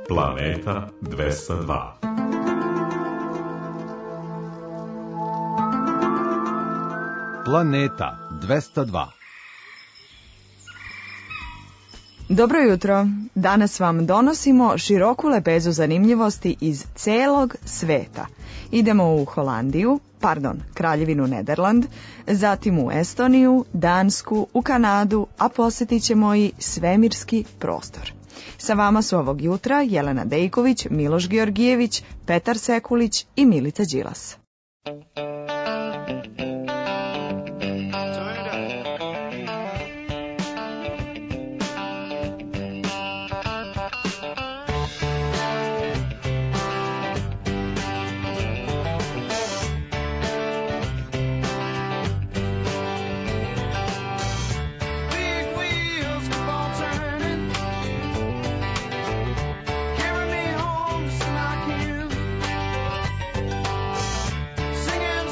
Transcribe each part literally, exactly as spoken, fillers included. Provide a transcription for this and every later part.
Planeta dvesta dva. Planeta dvesta dva. Dobro jutro. Danas vam donosimo široku lepezu zanimljivosti iz celog sveta. Idemo u Holandiju, pardon, Kraljevinu Nederland, zatim u Estoniju, Dansku, u Kanadu, a posjetit ćemo i svemirski prostor. Sa vama su ovog jutra Jelena Dejković, Miloš Georgijević, Petar Sekulić i Milica Đilas. Singing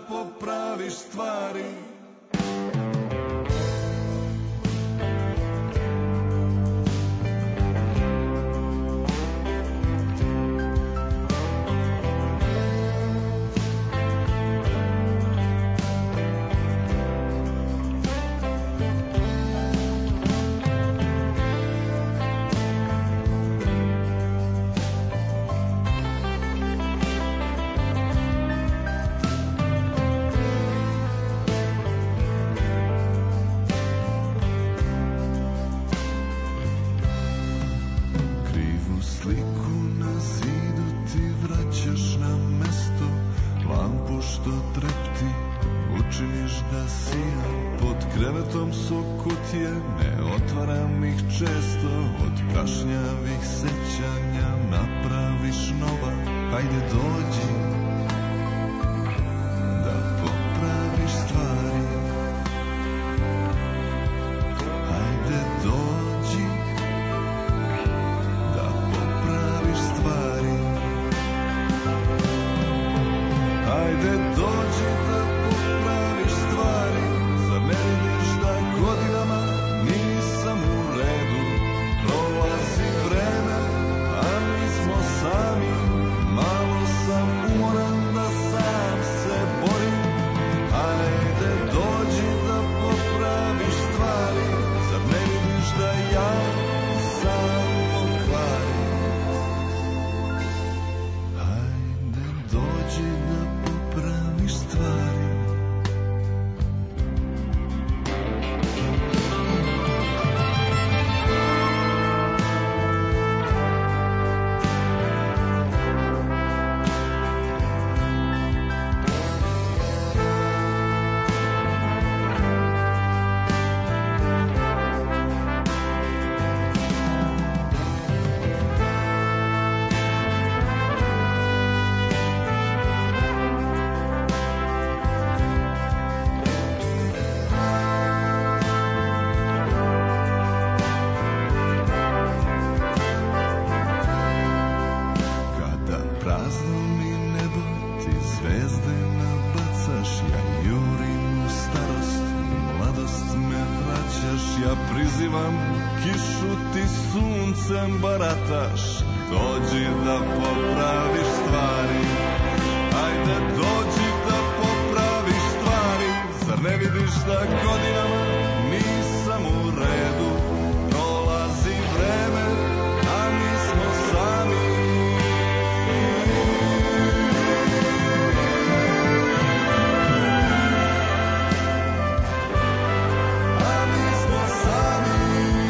popraviš stvari. Barataš, dođi da popraviš stvari. Ajde dođi da popraviš stvari. Zar ne vidiš da godinama nisam u redu? Prolazi vreme, a mi smo sami. A mi smo sami.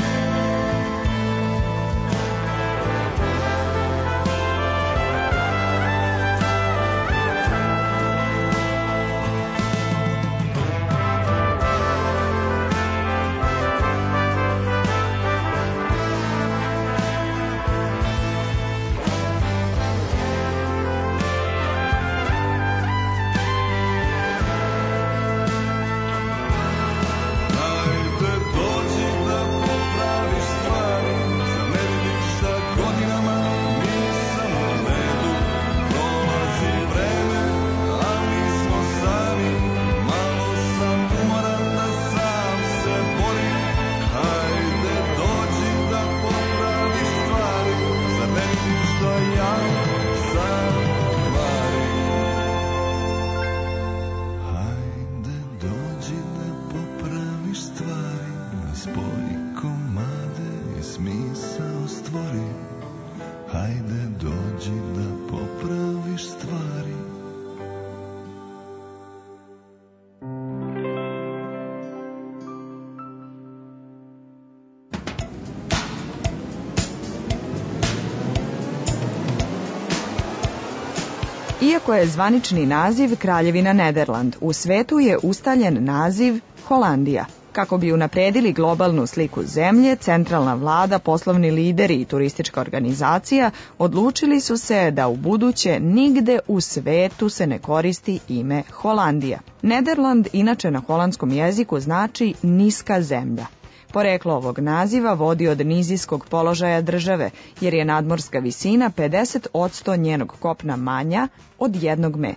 Iako je zvanični naziv Kraljevina Nederland, u svetu je ustaljen naziv Holandija. Kako bi unapredili globalnu sliku zemlje, centralna vlada, poslovni lideri i turistička organizacija odlučili su se da u buduće nigde u svetu se ne koristi ime Holandija. Nederland inače na holandskom jeziku znači niska zemlja. Poreklo ovog naziva vodi od nizijskog položaja države, jer je nadmorska visina pedeset posto njenog kopna manja od jednog metra.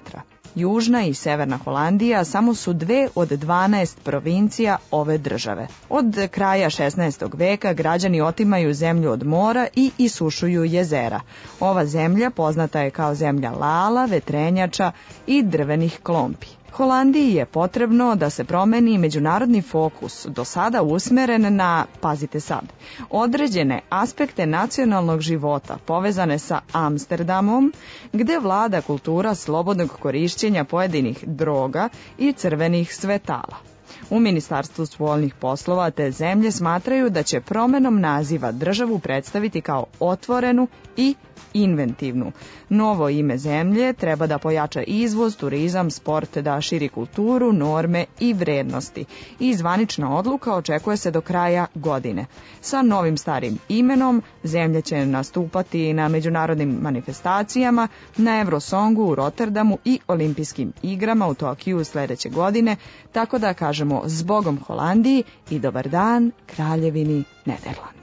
Južna i Severna Holandija samo su dve od dvanaest provincija ove države. Od kraja šesnaestog veka građani otimaju zemlju od mora i isušuju jezera. Ova zemlja poznata je kao zemlja lala, vetrenjača i drvenih klompi. Holandiji je potrebno da se promeni međunarodni fokus, do sada usmeren na, pazite sad, određene aspekte nacionalnog života povezane sa Amsterdamom, gde vlada kultura slobodnog korišćenja pojedinih droga i crvenih svetala. U Ministarstvu spoljnih poslova te zemlje smatraju da će promenom naziva državu predstaviti kao otvorenu i inventivnu. Novo ime zemlje treba da pojača izvoz, turizam, sport, da širi kulturu, norme i vrednosti. I zvanična odluka očekuje se do kraja godine. Sa novim starim imenom zemlja će nastupati na međunarodnim manifestacijama, na Eurosongu u Rotterdamu i olimpijskim igrama u Tokiju sledeće godine, tako da kažemo zbogom Holandiji i dobar dan Kraljevini Nederland.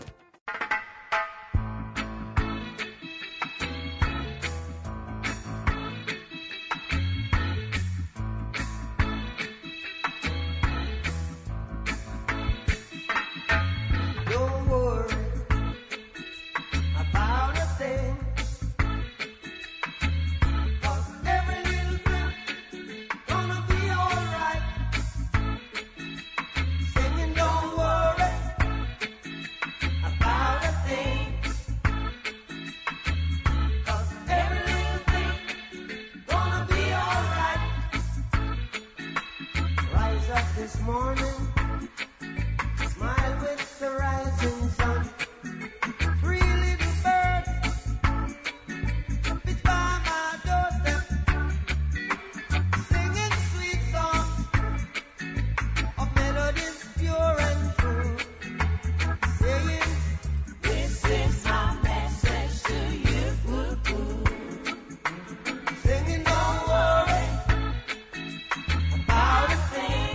This morning, smile with the rising sun. Three little birds flew by my doorstep, singing sweet songs of melodies pure and true, saying, "This is my message to you." Singing, "Don't worry about a thing."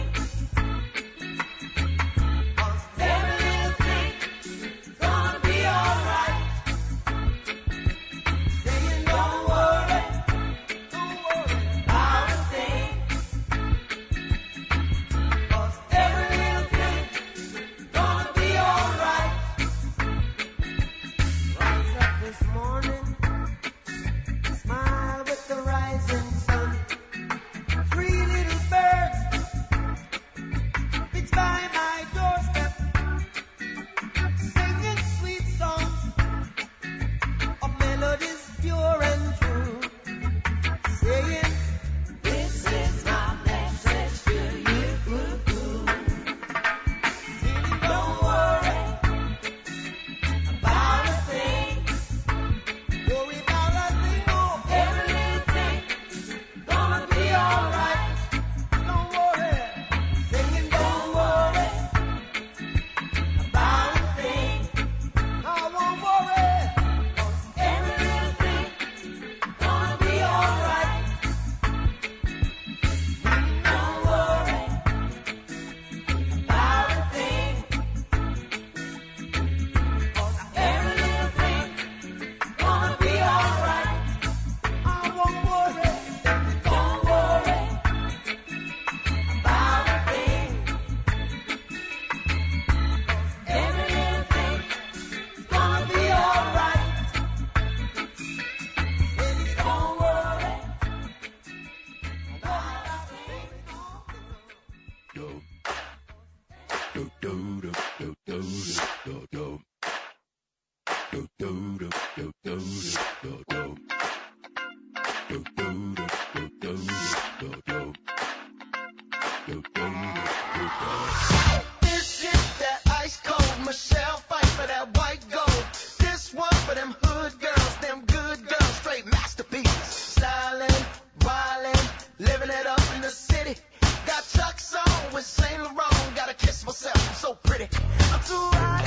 This is that ice cold Michelle fight for that white gold. This one for them hood girls, them good girls, straight masterpieces. Styling, wildin', living it up in the city. Got Chuck's on with Saint Laurent. Gotta kiss myself, I'm so pretty. I'm too hot.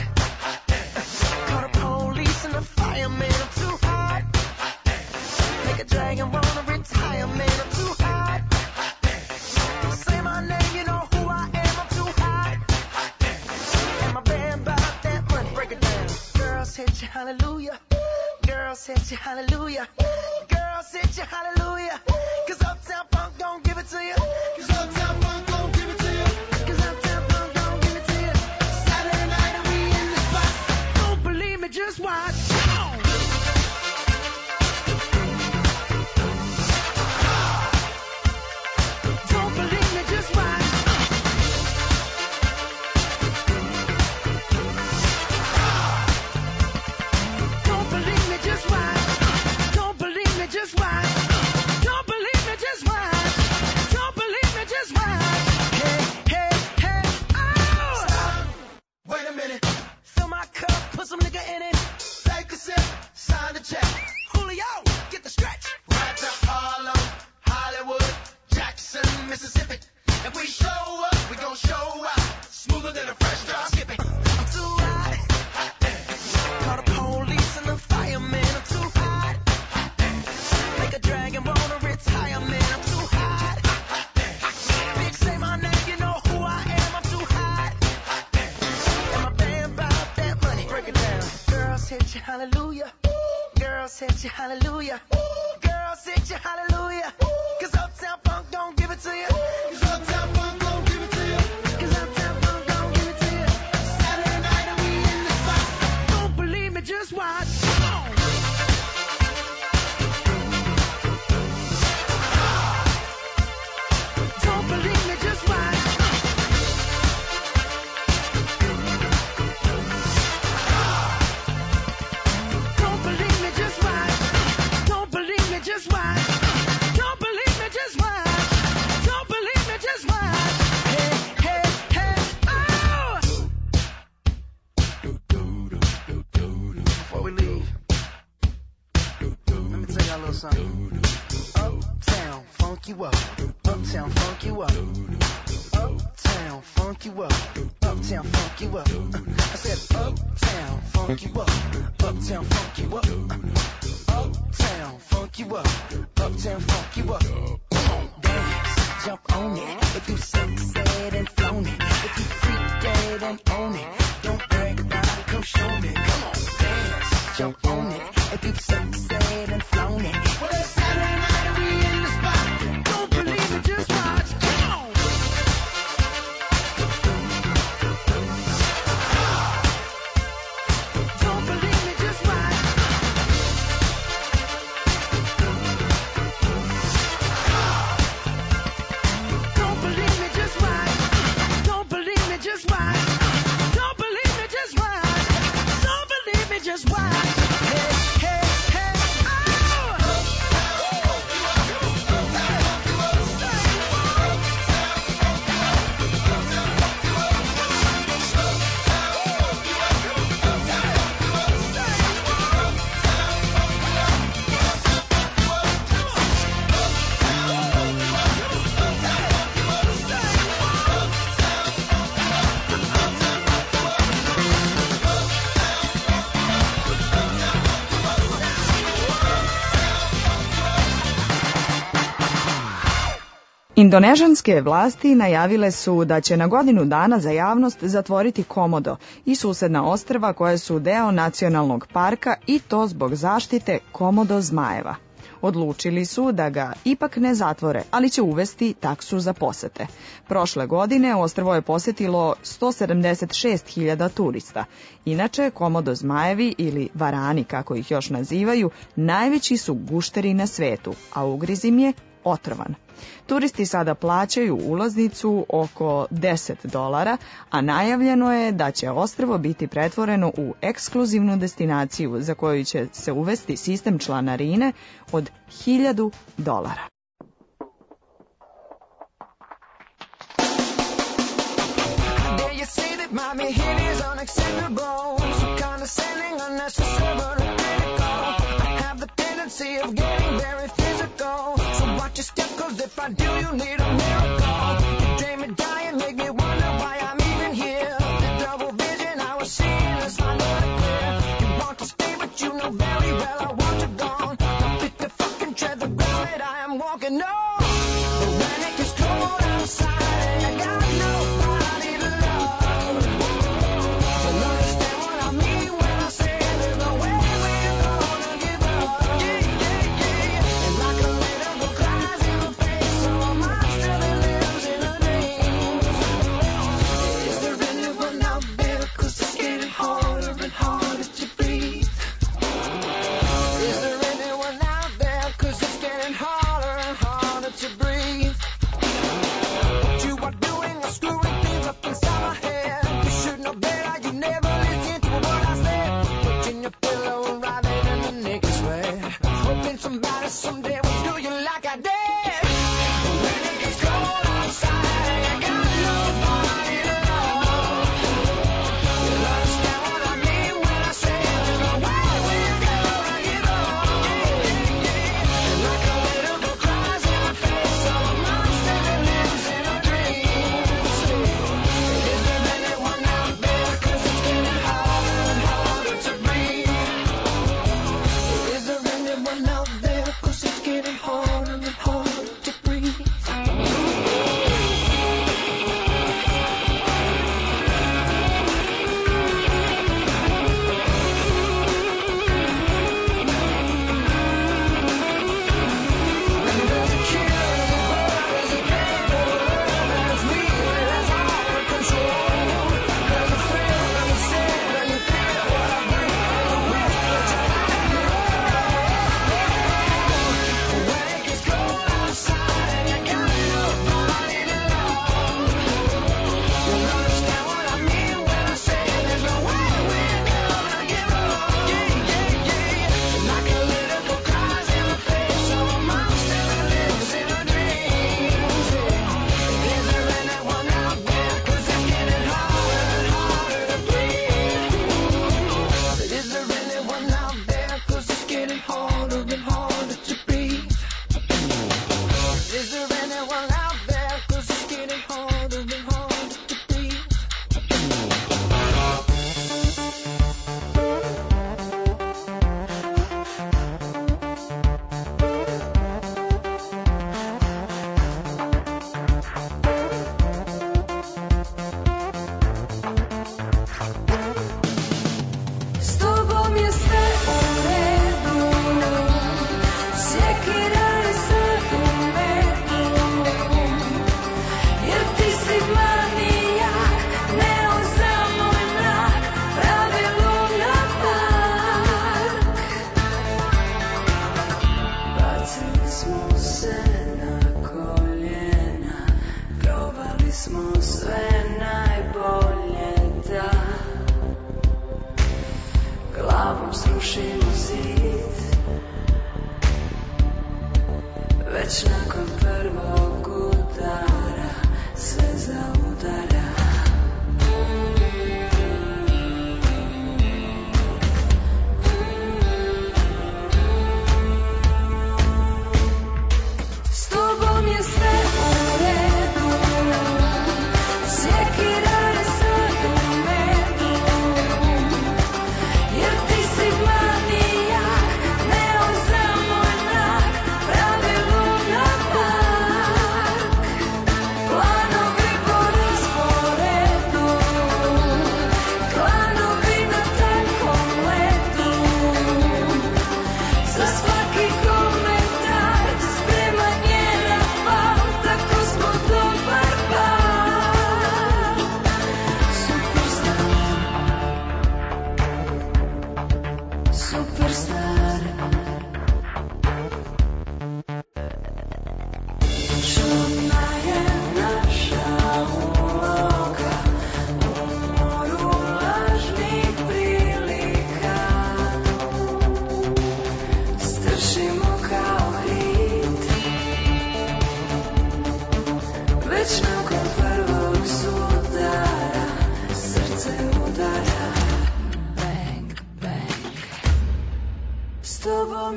Call the police and the fireman. I'm too hot. Make a dragon wanna retire, man. I'm too hot. Say my name, you know who I am. I'm too hot. And my band bought that money. Break it down. Girls hit you, hallelujah. Girls hit you, hallelujah. Girls hit you, hallelujah. Cause Uptown Funk it to you. 'Cause Uptown Funk gon' give it to you. 'Cause Uptown Funk gon' give it to you. Saturday night and we in the spot. Don't believe me, just watch. Don't believe me, just watch. Don't believe me, just watch. Don't believe me, just watch. Don't believe me, just watch. Don't believe me, just watch. Hey, hey, hey, oh! Stop. Wait a minute. Fill my cup, put some nigga in it. Take a sip, sign the check. Julio, get the stretch. Right to Harlem, Hollywood, Jackson, Mississippi. If we show up, we gon' show out. Smoother than a fresh drop. Skip it. I'm too hot. Hot damn. Call the police and the fireman. I'm too hot. Hot damn. Make a dragon wanna retire, man. I'm too hot. Hot damn. Bitch, say my name, you know who I am. I'm too hot. Hot damn. And my band bought that money. Break it down. Girls hit you, hallelujah. Girls hit you, hallelujah. Girls hit you, hallelujah. 'Cause Uptown Funk don't give it to you. 'Cause Uptown Funk don't give it to you. 'Cause Uptown Funk don't give it to you. Saturday night and we in the spot. Don't believe me, just watch. Don't believe me, just watch. Don't believe me, just watch. Don't believe me, just watch. Don't believe me, just watch. Don't believe me, just watch. Hey, hey, hey, oh! Before we leave, let me tell y'all a little something. Uptown, funk you up. Uptown, funk you up. Uptown, funk you up. Uptown, funk you up. I said uptown, funk you up. Uptown, funk you up. Uptown, funk you up. Uptown, funk you up. Dance, jump on it. If you succeed and flown it. If you freak dead and own it. Don't brag about it, come show me. Come on, dance, jump on it. If you succeed and flown it. Well, it's Saturday night and we in the spot. Don't believe it, just watch. Come on. Don't believe me, just watch. Don't believe me, just watch. Don't believe me, just watch. Don't believe me, just watch. Don't believe me, just watch. Hey, hey, hey, Indonežanske vlasti najavile su da će na godinu dana za javnost zatvoriti Komodo i susedna ostrva koje su deo nacionalnog parka i to zbog zaštite komodo zmajeva. Odlučili su da ga ipak ne zatvore, ali će uvesti taksu za posete. Prošle godine ostrvo je posetilo sto sedamdeset šest hiljada turista. Inače, komodo zmajevi ili varani, kako ih još nazivaju, najveći su gušteri na svetu, a ugriz im je otrovan. Turisti sada plaćaju ulaznicu oko deset dolara, a najavljeno je da će ostrvo biti pretvoreno u ekskluzivnu destinaciju za koju će se uvesti sistem članarine od hiljadu dolara. Watch your step, 'cause if I do, you need a miracle. You dream me dying, make me wonder why I'm even here. The double vision I was seeing is finally clear. You want to stay, but you know very well I want you gone. Don't fit the fucking tread the road that I am walking on. But when it gets cold outside and I got nobody to love, so understand what I mean when I say there's no way we're gonna give up. Yeah, yeah, yeah. And like a little girl cries in the face, so I must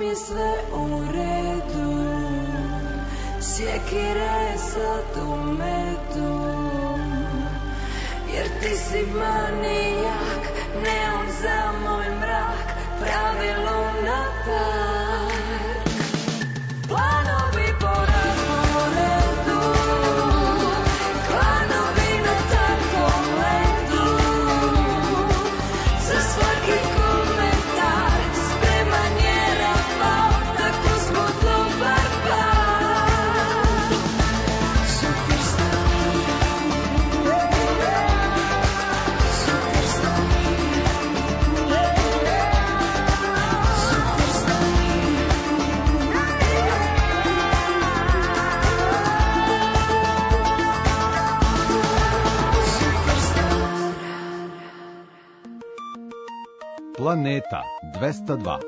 je sve u redu, sjekire sad u medu, jer ti si manijak, neon za moj mrak, pravi lunatak. Planovi po rasporedu, klanovi na tankom ledu, za svaki komentar spreman je rafal, tako smo dobar par. Superstar, superstar, Planeta dvesta dva.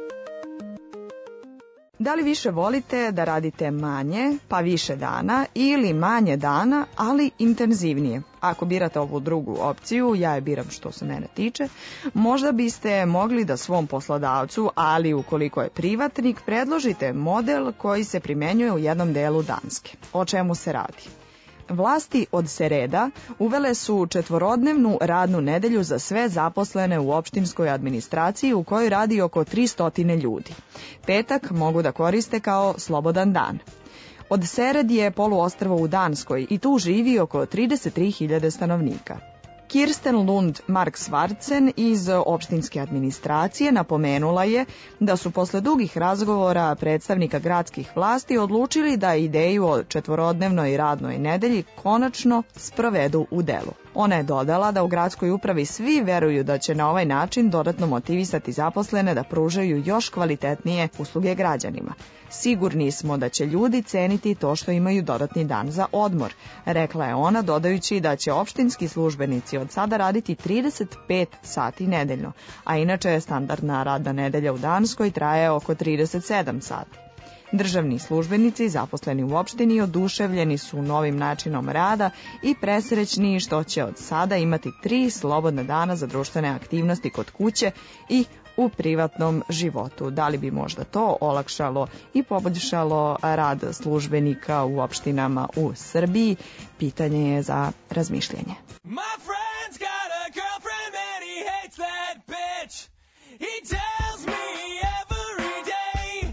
Da li više volite da radite manje, pa više dana, ili manje dana, ali intenzivnije? Ako birate ovu drugu opciju, ja je biram što se mene tiče, možda biste mogli da svom poslodavcu, ali ukoliko je privatnik, predložite model koji se primenjuje u jednom delu Danske. O čemu se radi? Vlasti od sreda uvele su četvorodnevnu radnu nedelju za sve zaposlene u opštinskoj administraciji u kojoj radi oko tristo ljudi. Petak mogu da koriste kao slobodan dan. Od Sered je poluostrvo u Danskoj i tu živi oko trideset tri hiljade stanovnika. Kirsten Lund Mark Svartsen iz opštinske administracije napomenula je da su posle dugih razgovora predstavnika gradskih vlasti odlučili da ideju o četvorodnevnoj radnoj nedelji konačno sprovedu u delu. Ona je dodala da u gradskoj upravi svi veruju da će na ovaj način dodatno motivisati zaposlene da pružaju još kvalitetnije usluge građanima. Sigurni smo da će ljudi ceniti to što imaju dodatni dan za odmor, rekla je ona, dodajući da će opštinski službenici od sada raditi trideset pet sati nedeljno, a inače standardna radna nedelja u Danskoj traje oko trideset sedam sati. Državni službenici zaposleni u opštini oduševljeni su novim načinom rada i presrećni što će od sada imati tri slobodna dana za društvene aktivnosti kod kuće i u privatnom životu. Da li bi možda to olakšalo i poboljšalo rad službenika u opštinama u Srbiji? Pitanje je za razmišljanje. My friend's got a girlfriend and he hates that bitch. He tells me every day.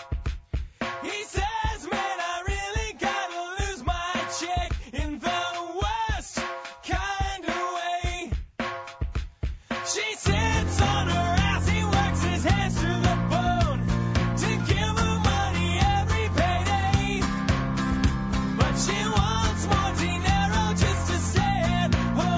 He says, man, I really gotta lose my chick in the worst kind of way. She sits on her ass, he works his hands to the bone to give her money every payday. But she wants more dinero just to stay at home.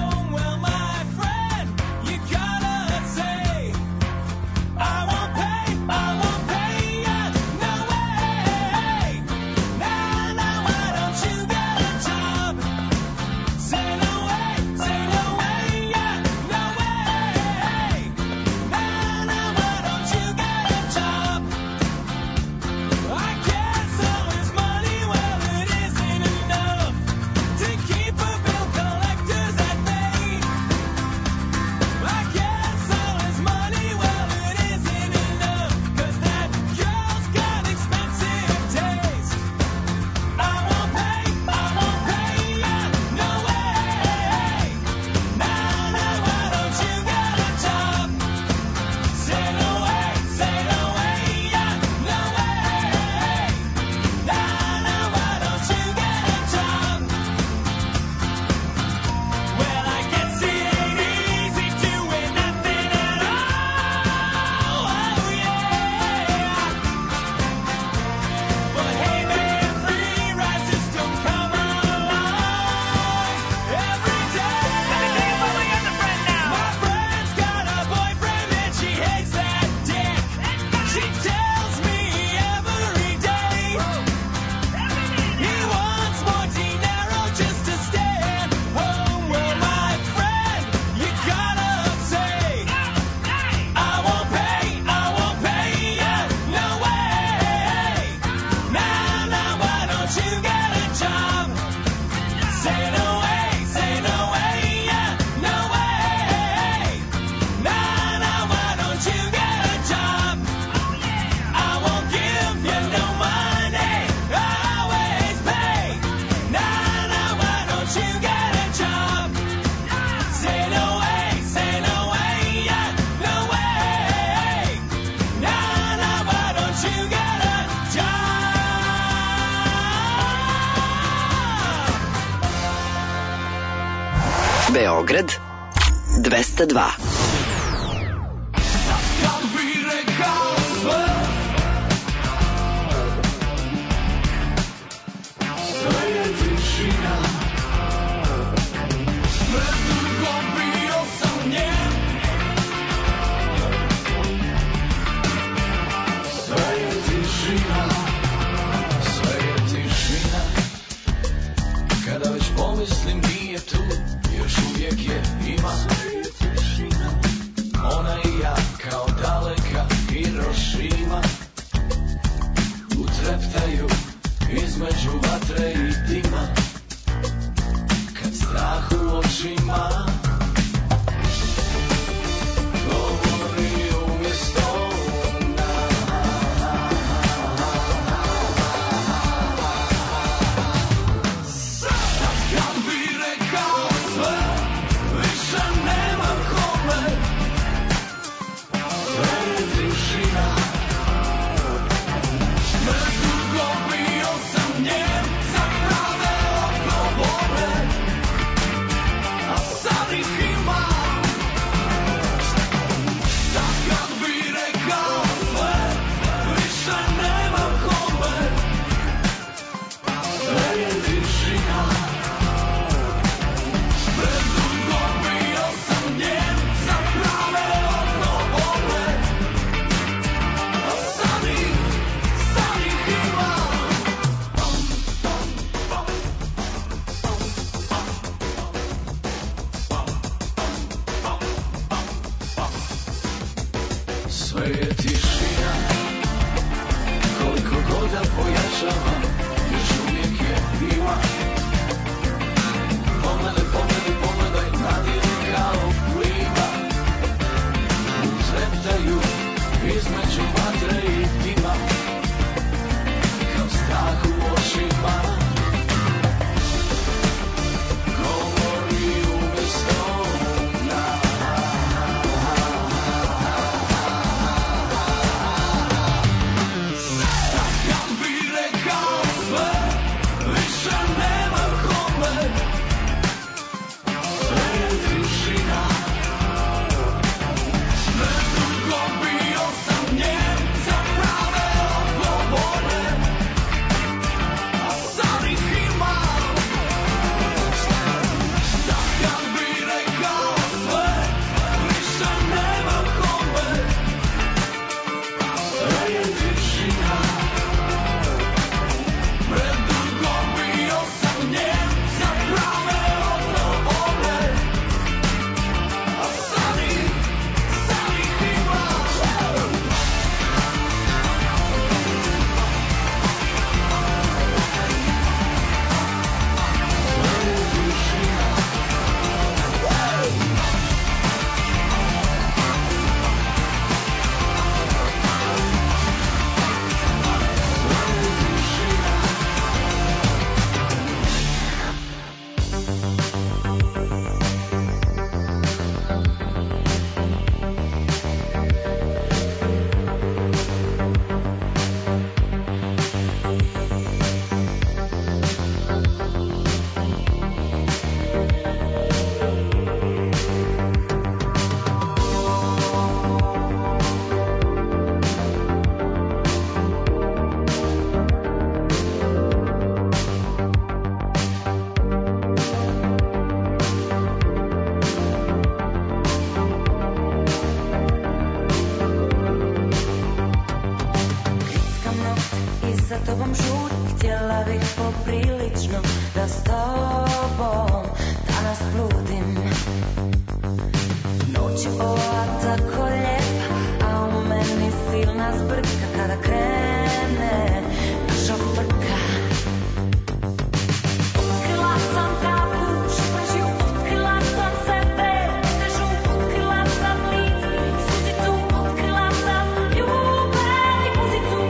Beograd dvesta dva. Kad bi rekao sve, sve je tišina. Predugo bio sam njen, sve je tišina, sve je tišina. Kada već pomislim nije tu, još uvijek je ima. Ona i ja kao daleka Hirošima utreptaju između vatre i dima. Kad strah u očima govori umjesto nas. Sad kad bi rekao sve, više nema kome. Sve je tišina. Predugo bio sam njen za prave odgovore, a sad ih imam. Sad kad bi rekao sve, više nema kome. Sve je tišina. Predugo bio sam njen za prave odgovore, a sad ih, sad ih imam. Sve je tišina. Koliko god da pojačavam, još uvijek je ima. Pogledaj, pogledaj, pogledaj, nadiri kao plima. Utreptaju između vatre i dima. Kao strah u očima govori umjesto nas. Sad kad bi rekao sve, više nema kome. Sve je tišina. Predugo bio sam njen za prave odgovore, a sad ih imam. Sad kad bi rekao sve, više nema kome. Sve je tišina. Predugo bio sam njen za prave odgovore, a sad ih, sad ih imam. I za tobom žurim, htjela bih poprilično da s tobom danas bludim. Noć je ova tako lijepa, a u meni silna zbrka kada krene naša frka. Otkrila sam pravu špažiju, otkrila sam sebe, težu, otkrila sam lice i suzicu, otkrila sam ljubav i muziku.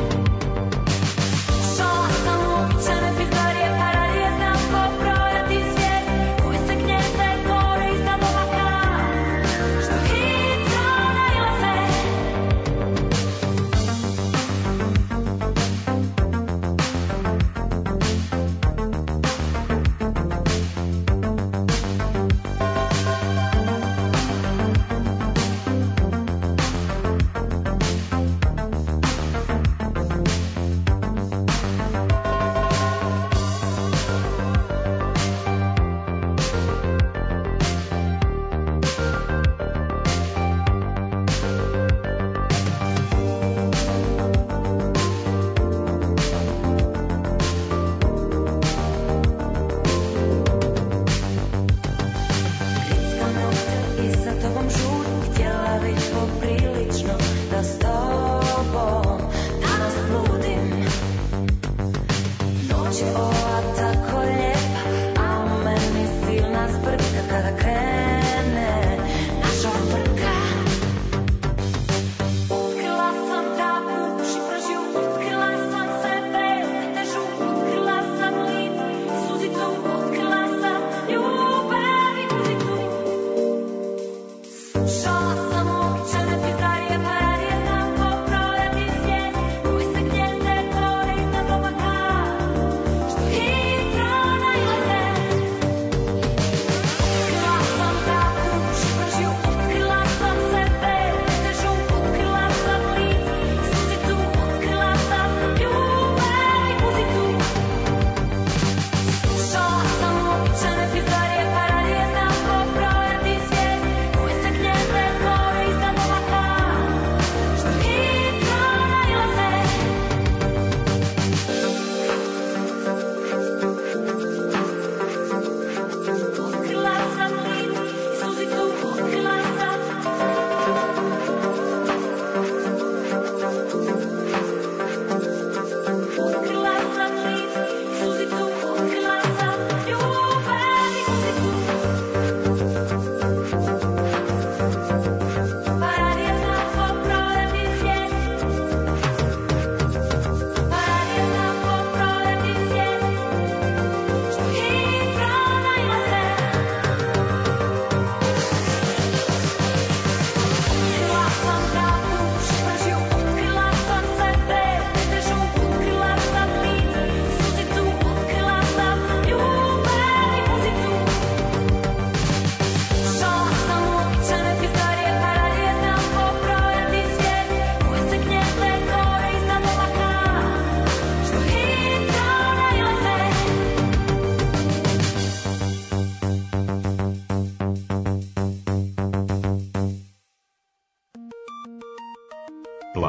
Šala sam uobičajene pizdarije, paradije, znam pobrojati svijet, koji se gnjezde gore iznad oblaka, što hitro nailaze.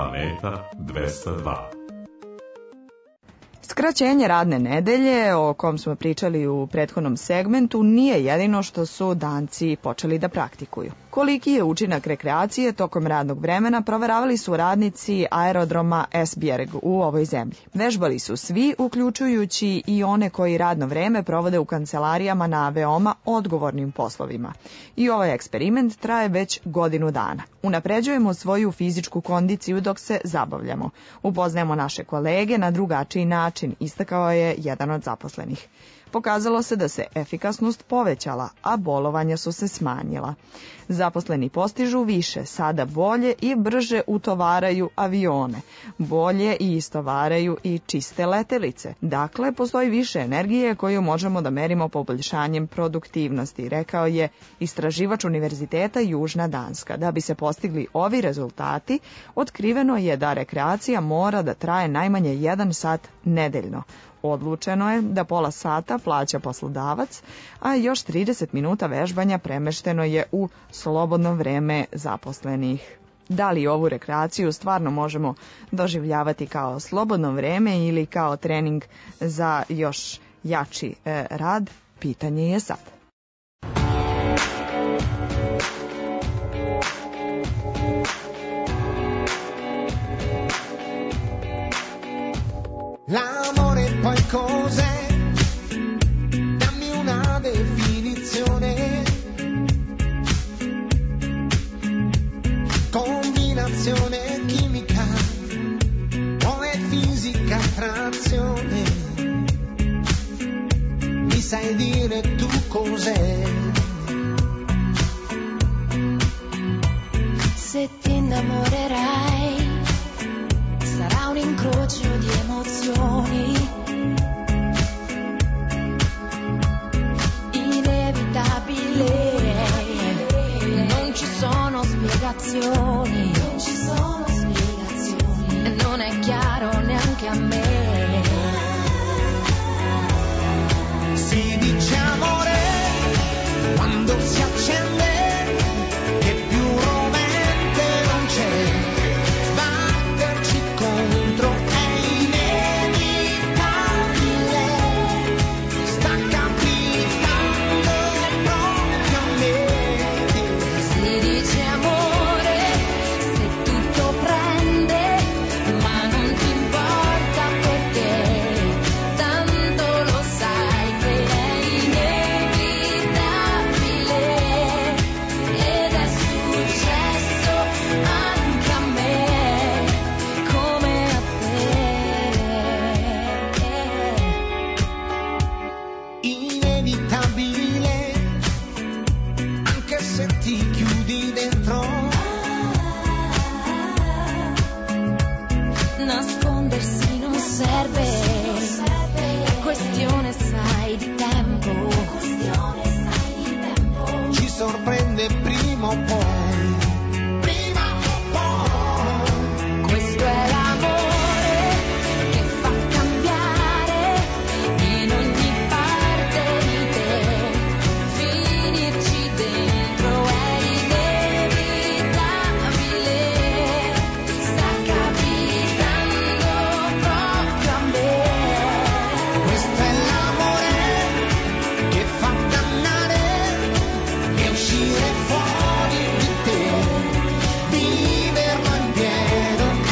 Planeta dvesta dva. Skraćenje radne nedelje, o kom smo pričali u prethodnom segmentu, nije jedino što su Danci počeli da praktikuju. Koliki je učinak rekreacije tokom radnog vremena proveravali su radnici aerodroma Esbjerg u ovoj zemlji. Vežbali su svi, uključujući i one koji radno vreme provode u kancelarijama na veoma odgovornim poslovima. I ovaj eksperiment traje već godinu dana. Unapređujemo svoju fizičku kondiciju dok se zabavljamo. Upoznajemo naše kolege na drugačiji način, istakao je jedan od zaposlenih. Pokazalo se da se efikasnost povećala, a bolovanja su se smanjila. Zaposleni postižu više, sada bolje i brže utovaraju avione, bolje i istovaraju i čiste letelice. Dakle, postoji više energije koju možemo da merimo poboljšanjem produktivnosti, rekao je istraživač Univerziteta Južna Danska. Da bi se postigli ovi rezultati, otkriveno je da rekreacija mora da traje najmanje jedan sat nedeljno. Odlučeno je da pola sata plaća poslodavac, a još trideset minuta vežbanja premešteno je u slobodno vreme zaposlenih. Da li ovu rekreaciju stvarno možemo doživljavati kao slobodno vreme ili kao trening za još jači e, rad, pitanje je sad. L'amore poi cos'è? Dammi una definizione. Combinazione chimica o è fisica attrazione? Mi sai dire tu cos'è? Se ti innamorerai sarà un incrocio di emozioni inevitabile, non ci sono spiegazioni, non ci sono spiegazioni, e non è chiaro neanche a me. Si dice amore quando si accende, che più rovente non c'è. Sbatterci contro è inevitabile, sta capitando proprio a me. Si dice amore se tutto prende, ma non ti importa perché, tanto lo sai che è inevitabile, ed è successo anche a me come a te. Inevitabile, anche se ti chiudi dentro. Nascondersi non serve, è questione sai di tempo. Ci sorprende prima o poi, prima o poi. Questo è l'amore che fa cambiare in ogni parte di te, finirci dentro è inevitabile, sta capitando proprio a me. Questo è l'amore che fa dannare e uscire fuori di te, viverlo in pieno è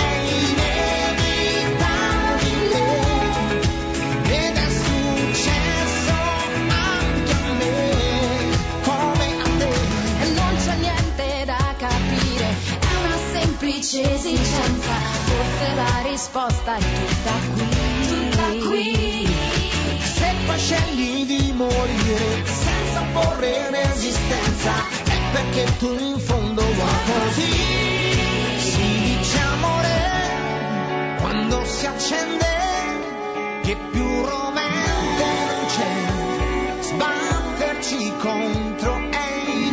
inevitabile, ed è successo anche a me come a te. E non c'è niente da capire, è una semplice esigenza, forse la risposta è tutta qui, tutta qui. Se poi scegli di morire senza porre resistenza, è perché tu in fondo vuoi così. Si dice amore quando si accende, che più rovente non c'è. Sbatterci contro è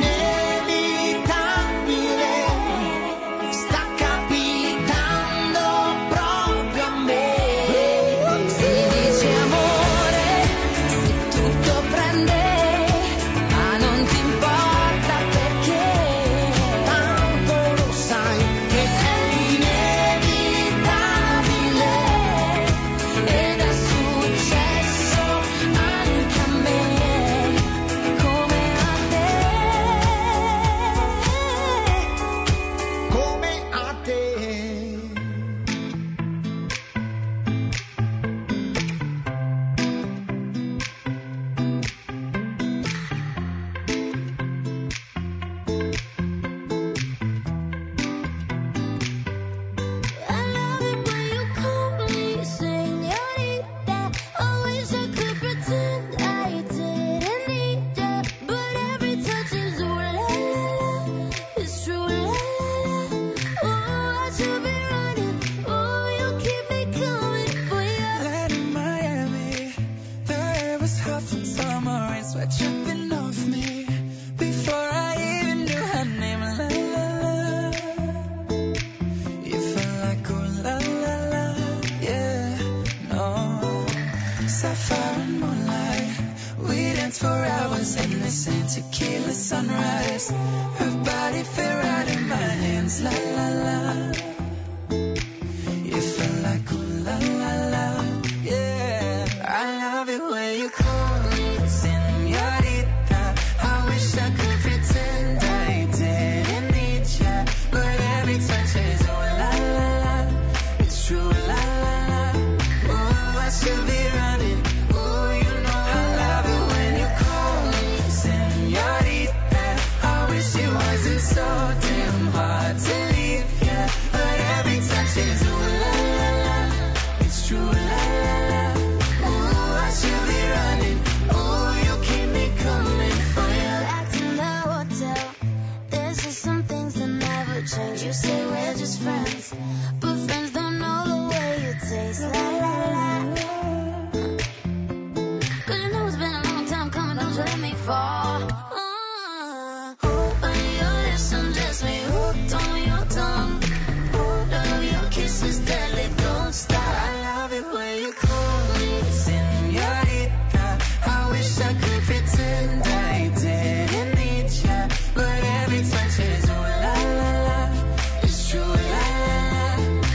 inevitabile, sta capitando proprio a me. Si dice amore se tutto prende, ma non ti importa perché, Tanto lo sai che è inevitabile, dance. Her body fit right in my hands. La la la. You feel like ooh la la la. Yeah. I love it when you call me señorita. I wish I could pretend I didn't need ya, but every touch is ooh la la la. It's true la la la. Ooh, I should be running. Ooh, you know I love it when you call me señorita. I wish it wasn't so damn hard to leave ya, but every touch is ooh la la la. It's true la la la. Ooh, I should be running. Ooh, you keep me coming for ya. Back in the hotel, there's just some things that never change. You say we're just friends, but friends don't know the way you taste. La la la. Cause you know it's been a long time coming, don't you let me fall. Uh, on your lips, undress me, hooked on your tongue. Love your kisses deadly, don't stop. I love it when you call me señorita. I wish I could pretend I didn't need ya, but every touch is ooh la la la. It's true la la la.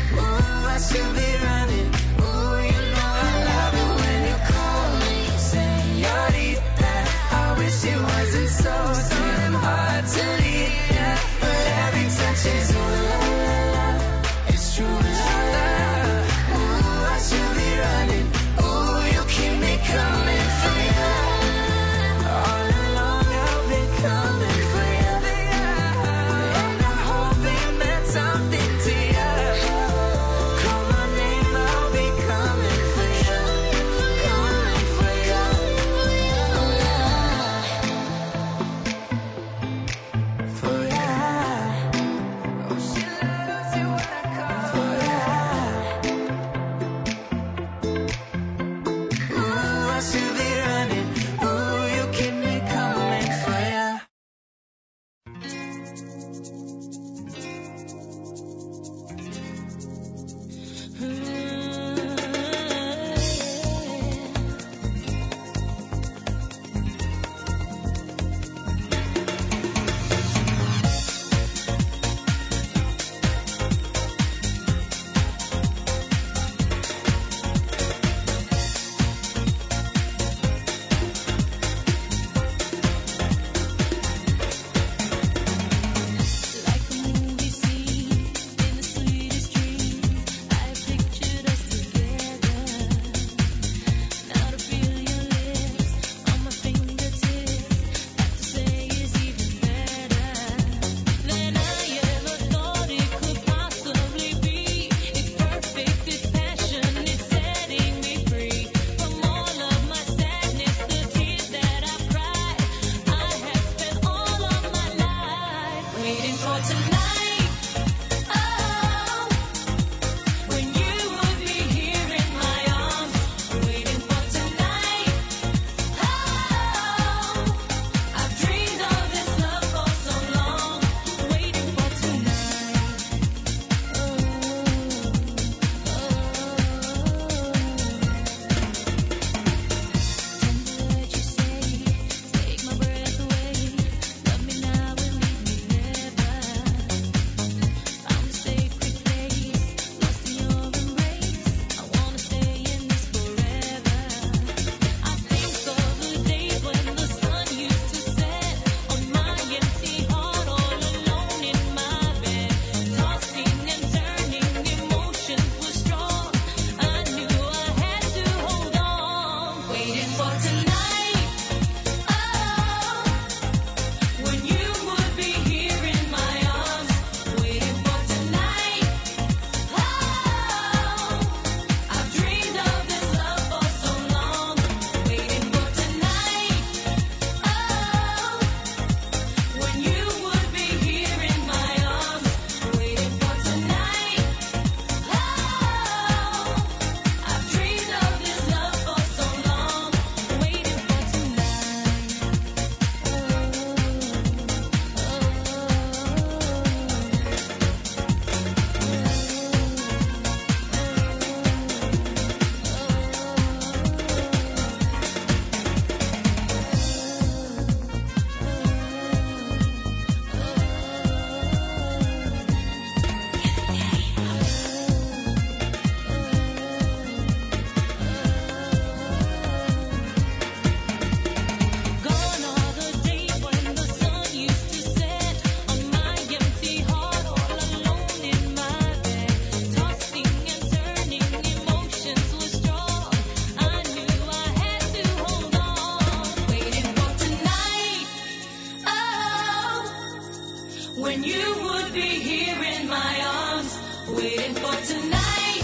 when you would be here in my arms, waiting for tonight.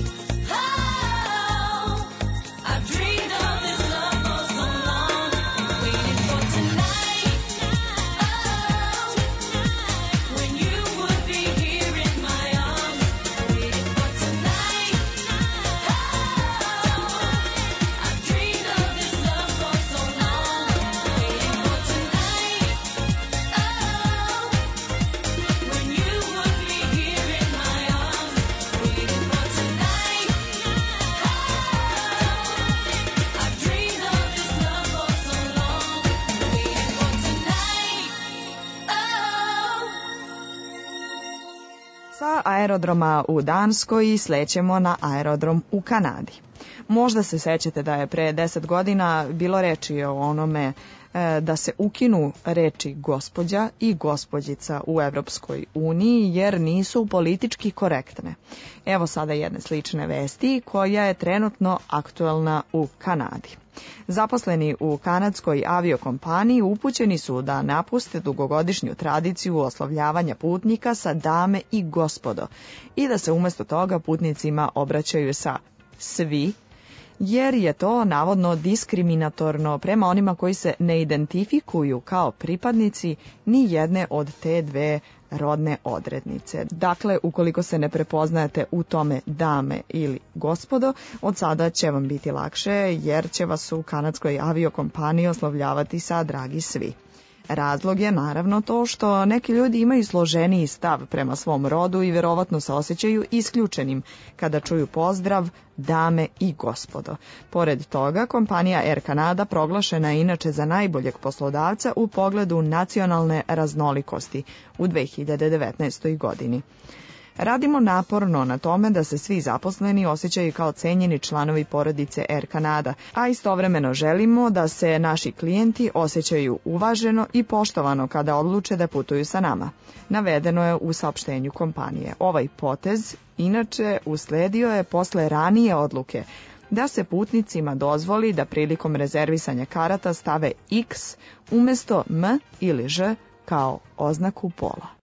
Oh, I've dreamed of this love for so long, waiting for tonight. Oh, when you would be here in my arms, waiting for tonight. Oh, I've dreamed of this love for so long, waiting for tonight. Oh, when you would be here in my arms, waiting for tonight. Oh, I've dreamed of this love for so long, waiting for tonight. Oh. Sa aerodroma u Danskoj slećemo na aerodrom u Kanadi. Možda se sećate da je pre deset godina bilo reči o onome e, da se ukinu reči gospođa i gospođica u Evropskoj uniji jer nisu politički korektne. Evo sada jedne slične vesti koja je trenutno aktuelna u Kanadi. Zaposleni u kanadskoj aviokompaniji upućeni su da napuste dugogodišnju tradiciju oslovljavanja putnika sa dame i gospodo i da se umjesto toga putnicima obraćaju sa svi, jer je to navodno diskriminatorno prema onima koji se ne identifikuju kao pripadnici ni jedne od te dve rodne odrednice. Dakle, ukoliko se ne prepoznajete u tome dame ili gospodo, od sada će vam biti lakše jer će vas u kanadskoj aviokompaniji oslovljavati sa dragi svi. Razlog je naravno to što neki ljudi imaju složeniji stav prema svom rodu i verovatno se osjećaju isključenim kada čuju pozdrav dame i gospodo. Pored toga, kompanija Air Canada proglašena je inače za najboljeg poslodavca u pogledu nacionalne raznolikosti u dve hiljade devetnaestoj. godini. Radimo naporno na tome da se svi zaposleni osjećaju kao cenjeni članovi porodice Air Canada, a istovremeno želimo da se naši klijenti osjećaju uvaženo i poštovano kada odluče da putuju sa nama. Navedeno je u saopštenju kompanije. Ovaj potez, inače, usledio je posle ranije odluke da se putnicima dozvoli da prilikom rezervisanja karata stave X umjesto M ili Ž kao oznaku pola.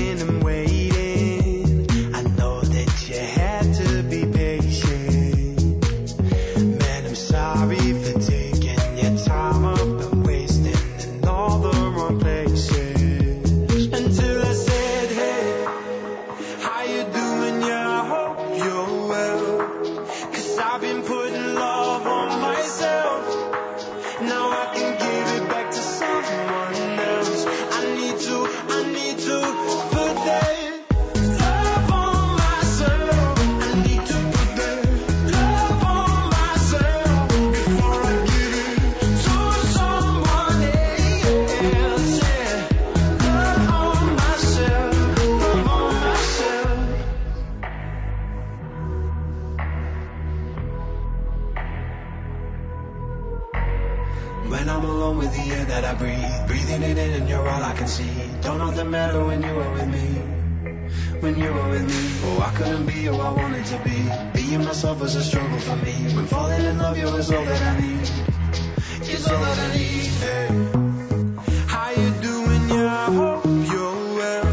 waiting and waiting. I know that you had to be patient. Man, I'm sorry for taking your time up and wasting in all the wrong places. Until I said, hey, how you doing? Yeah, I hope you're well. 'Cause I've been putting love on myself. Now I can give it back to someone else. I need to, I need to put that love on myself. I need to put that love on myself before I give it to someone else. Yeah, love on myself, love on myself. When I'm alone with the air that I breathe, breathing it in and you're all I can see. Don't know the matter when you were with me, when you were with me. Oh, I couldn't be who I wanted to be. Being myself was a struggle for me. When falling in love, you was all that I need. It's all that I need. Hey. How you doing? Yeah, I hope you're well.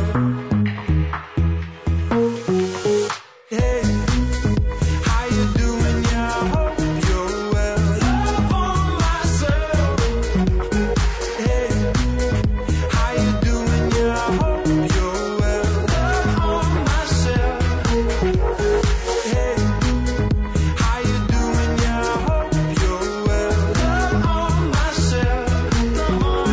Hey. How you doing? Yeah, I hope you're well. Love on myself. Hey. How you doing? Yeah, I hope you're well. Love on myself. Hey. How you doing? Yeah, I hope you're well. Love on myself. Love on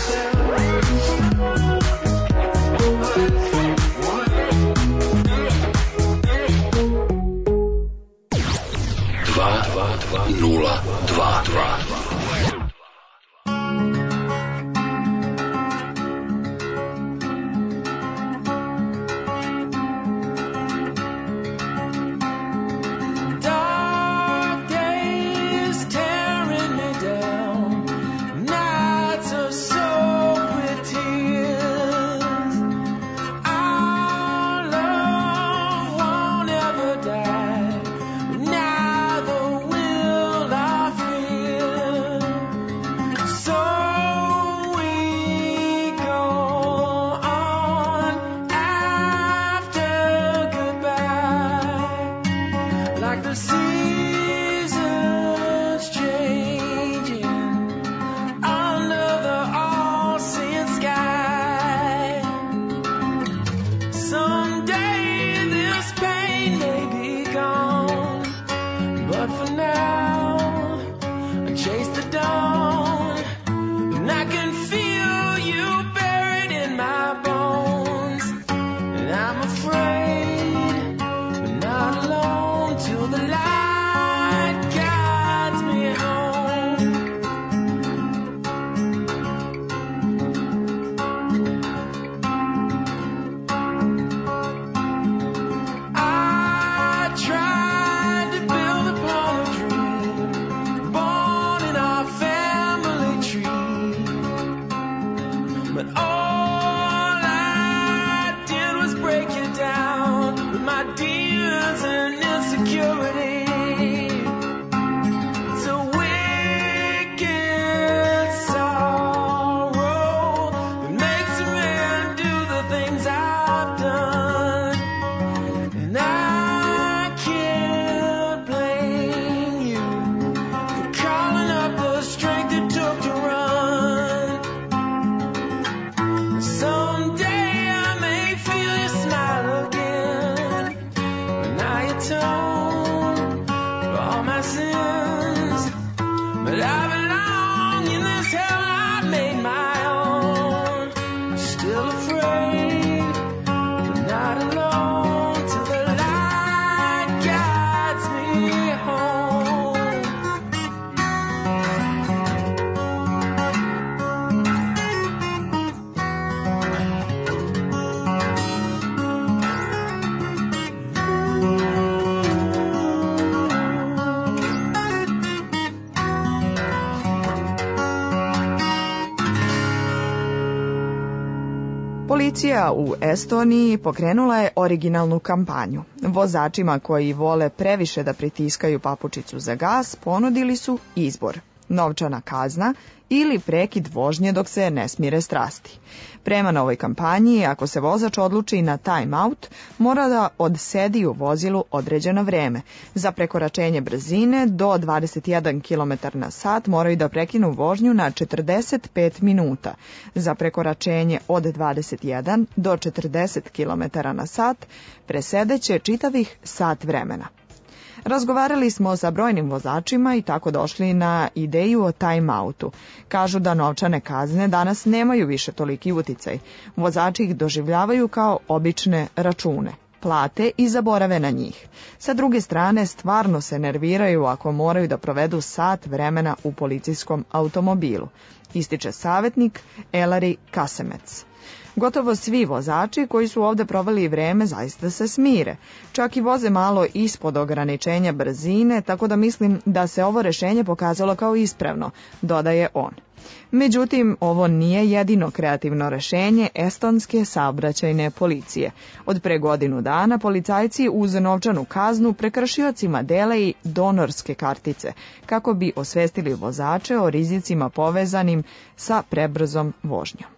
dva nula dva dva. Dark days tearing me down, nights are soaked with tears. Our love won't ever die, neither will our fear. So we go on after goodbye, like the seasons changing under the all-seeing sky. Someday this pain may be gone, but for now I chase the dawn, and I can feel you buried in my bones. And I'm afraid, but not alone, till the light guides me home. I tried to build upon a dream, born in our family tree, but all I did was break you down with my tears and insecurity. It's a wicked sorrow that makes a man do the things I've done, and I can't blame you for calling up the strength it took to run. Someday I may feel you smile again, but now you atone for all my sins. But I belong in this hell I made my own. I'm still afraid, but not alone, till the light guides me home. Policija u Estoniji pokrenula je originalnu kampanju. Vozačima koji vole previše da pritiskaju papučicu za gas ponudili su izbor. novčana kazna ili prekid vožnje dok se ne smire strasti. Prema novoj kampanji, ako se vozač odluči na time out, mora da odsedi u vozilu određeno vreme. Za prekoračenje brzine do dvadeset jedan kilometara na sat moraju da prekinu vožnju na četrdeset pet minuta. Za prekoračenje od dvadeset jedan do četrdeset kilometara na sat presedeće čitavih sat vremena. Razgovarali smo sa brojnim vozačima i tako došli na ideju o time-outu. Kažu da novčane kazne danas nemaju više toliki uticaj. Vozači ih doživljavaju kao obične račune. Plate i zaborave na njih. Sa druge strane, stvarno se nerviraju ako moraju da provedu sat vremena u policijskom automobilu, ističe savjetnik Elari Kasemec. Gotovo svi vozači koji su ovde proveli vreme zaista se smire. Čak i voze malo ispod ograničenja brzine, tako da mislim da se ovo rešenje pokazalo kao ispravno, dodaje on. Međutim, ovo nije jedino kreativno rešenje estonske saobraćajne policije. Od pre godinu dana policajci uz novčanu kaznu prekršiocima dele i donorske kartice, kako bi osvestili vozače o rizicima povezanim sa prebrzom vožnjom.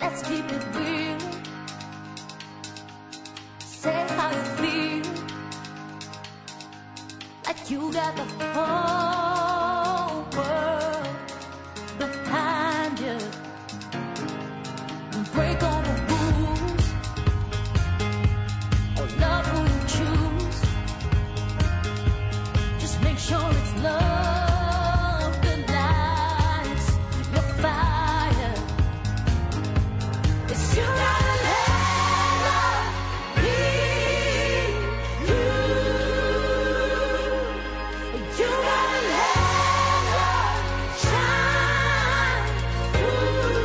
let's keep it real. Say how you feel, like you got the whole world behind you. Break all the rules, or love who you choose. Just make sure it's love that lights your fire. It's you gotta let love lead you. You gotta let love shine through.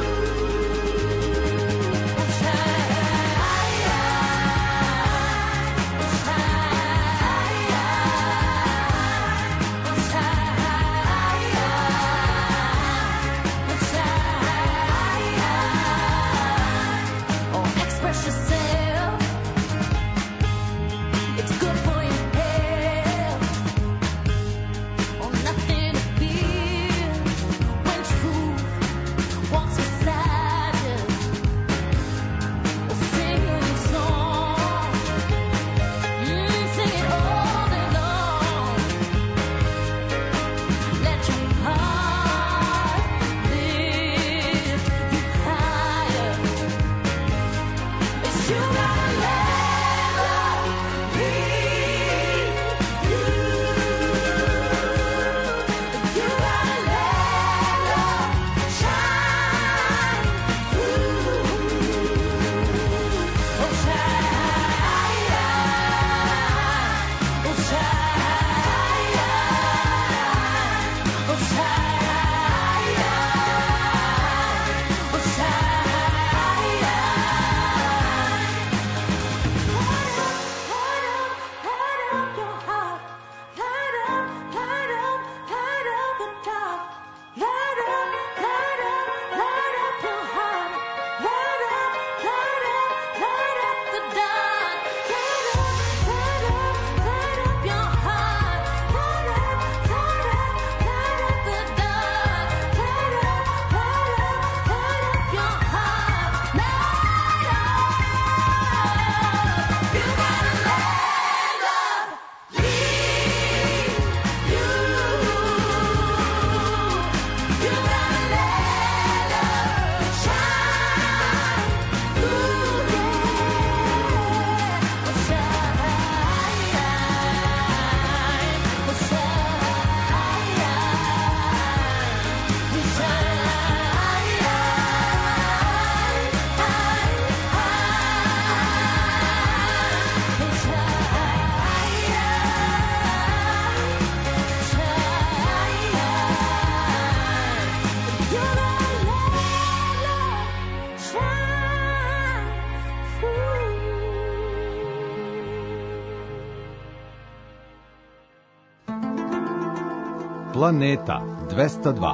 Planeta dvesta dva.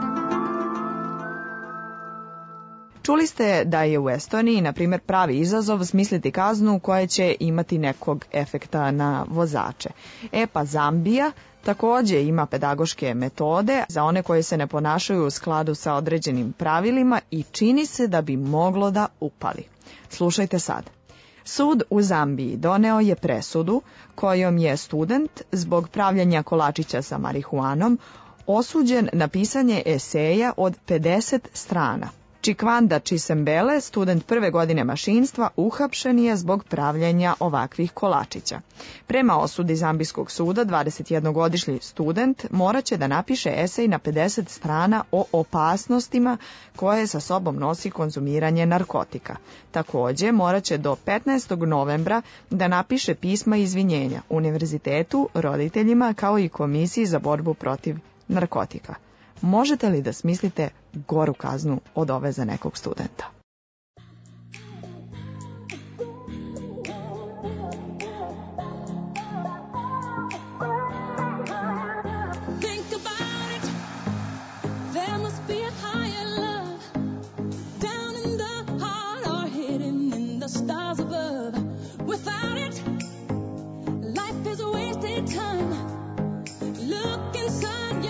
Čuli ste da je u Estoniji, na primjer, pravi izazov smisliti kaznu koja će imati nekog efekta na vozače. E pa Zambija također ima pedagoške metode za one koje se ne ponašaju u skladu sa određenim pravilima i čini se da bi moglo da upali. Slušajte sad. Sud u Zambiji doneo je presudu kojom je student zbog pravljenja kolačića sa marihuanom osuđen na pisanje eseja od pedeset strana. Chikwanda Chisembele, student prve godine mašinstva, uhapšen je zbog pravljenja ovakvih kolačića. Prema osudi Zambijskog suda, dvadesetjednogodišnji student morat će da napiše esej na pedeset strana o opasnostima koje sa sobom nosi konzumiranje narkotika. Također morat će do petnaestog novembra da napiše pisma izvinjenja univerzitetu, roditeljima kao i komisiji za borbu protiv narkotika. Možete li da smislite goru kaznu od ove za nekog studenta?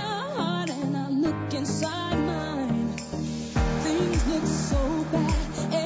Inside mine, things look so bad.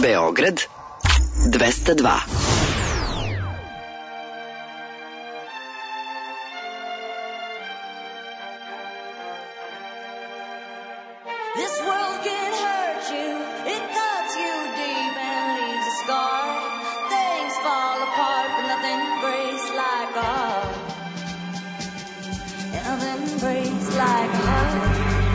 Beograd dvesta dva. This world can hurt you, it cuts you deep and leaves a scar. Things fall apart, but nothing breaks like a heart. Nothing breaks like a heart.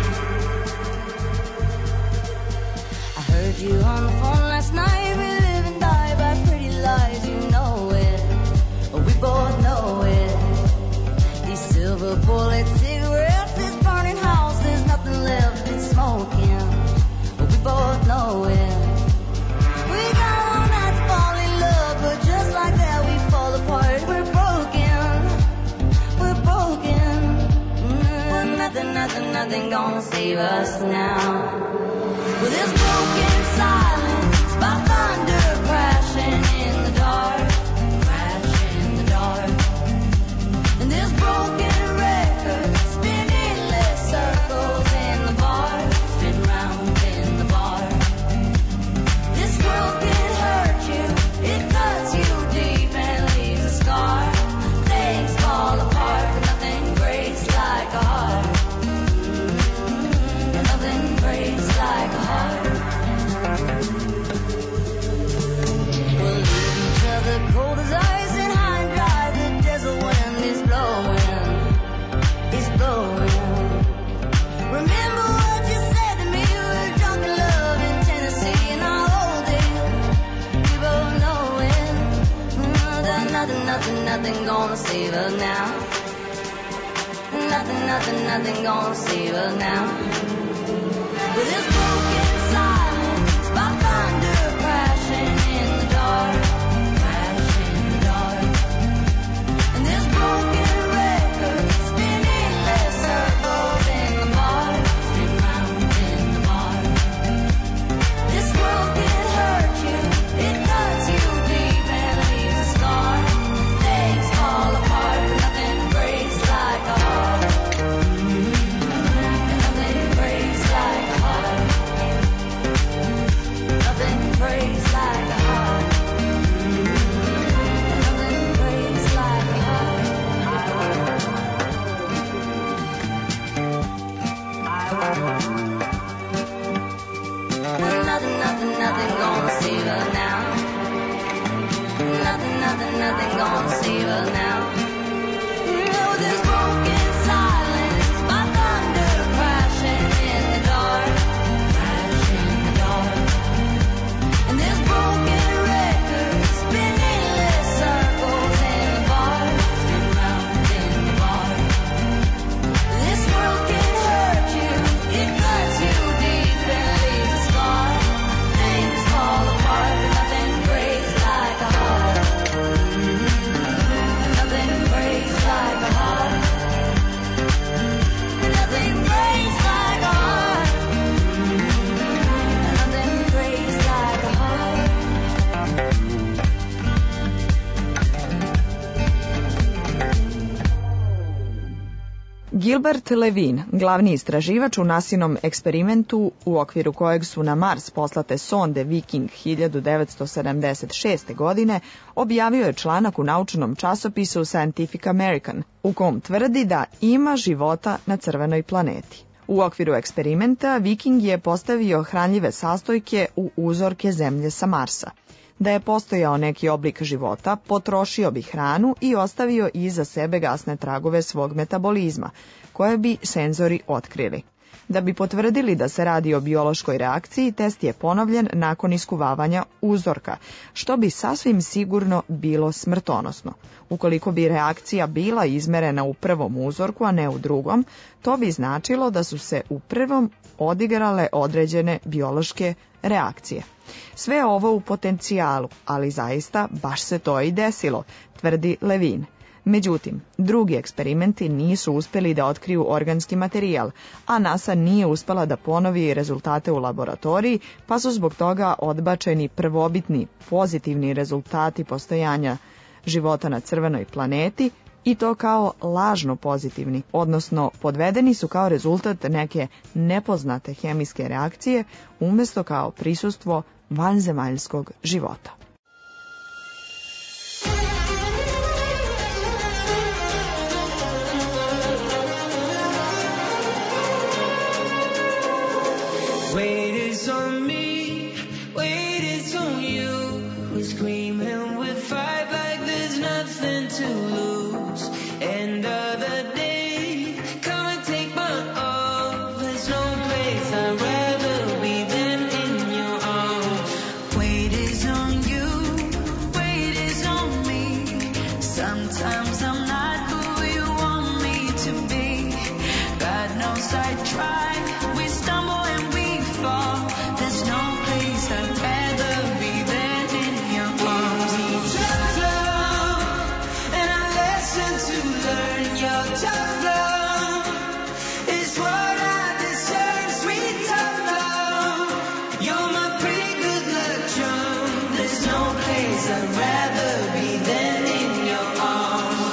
I heard you on the phone last night. We live and die by pretty lies, you know it. We both know it. These silver bullet cigarettes, this burning house, there's nothing left, it's smoking. We both know it. We got all night to fall in love, but just like that we fall apart. We're broken, we're broken. Mm, nothing, nothing, nothing gonna save us now. With this broken silence, by thunder crashing in the dark, crashing in the dark. And this broken record spin endless circles in the bar, spin round in the bar. This world can hurt you, it cuts you deep and leaves a scar. Things fall apart, but nothing breaks like a heart. Mm-hmm. Nothing breaks like a heart. We'll leave each other cold as ice and high and dry. The desert wind is blowing, is blowing. Remember what you said to me. We were drunk in love in Tennessee, and I'll hold it. We both know it. Mm, that nothing, nothing, nothing gonna save us now. Nothing, nothing, nothing gonna save us now. With this broken silence, by thunder crashing in the dark, crashing in the dark. And this broken record spin endless circles in the bar, spin round in the bar. This world can hurt you, it cuts you deep and leaves a scar. Things fall apart, but nothing breaks like a heart. And nothing breaks like a heart. Nothing breaks like a heart. Nothing breaks like a heart. Nothing, nothing, nothing gonna save us now. Nothing, nothing, nothing gonna save us now. No, this broken silence, by thunder crashing in the dark, crashing in the dark. And this broken record spin endless circles in the bar, spin round in the bar. This world can hurt you, it cuts you deep and leaves a scar. Things fall apart, but nothing breaks like a heart. Nothing breaks like a heart. Nothing breaks like a heart. Nothing breaks like a heart. Gilbert Levine, glavni istraživač u NASInom eksperimentu u okviru kojeg su na Mars poslate sonde Viking hiljadu devetsto sedamdeset šeste. godine, objavio je članak u naučnom časopisu Scientific American, u kom tvrdi da ima života na crvenoj planeti. U okviru eksperimenta Viking je postavio hranljive sastojke u uzorke zemlje sa Marsa. Da je postojao neki oblik života, potrošio bi hranu i ostavio iza sebe gasne tragove svog metabolizma, koje bi senzori otkrili. Da bi potvrdili da se radi o biološkoj reakciji, test je ponovljen nakon iskuvavanja uzorka, što bi sasvim sigurno bilo smrtonosno. Ukoliko bi reakcija bila izmerena u prvom uzorku, a ne u drugom, to bi značilo da su se u prvom odigrale određene biološke reakcije. Sve ovo u potencijalu, ali zaista baš se to i desilo, tvrdi Levine. Međutim, drugi eksperimenti nisu uspjeli da otkriju organski materijal, a NASA nije uspela da ponovi rezultate u laboratoriji, pa su zbog toga odbačeni prvobitni pozitivni rezultati postojanja života na crvenoj planeti, i to kao lažno pozitivni, odnosno podvedeni su kao rezultat neke nepoznate hemijske reakcije umjesto kao prisustvo vanzemaljskog života. Weight is on me, weight is on you. We scream and we fight like there's nothing to lose. End of the day, come and take my all. There's no place I'd rather be than in your arms. Weight is on you, weight is on me. Sometimes I'm not who you want me to be. God knows I try, we stumble and we fall. There's no place I'd rather be than in your arms. Tough love, and I lesson to learn. Your tough love is what I deserve. Sweet tough love, you're my pretty good luck charm. There's no place I'd rather be than in your arms.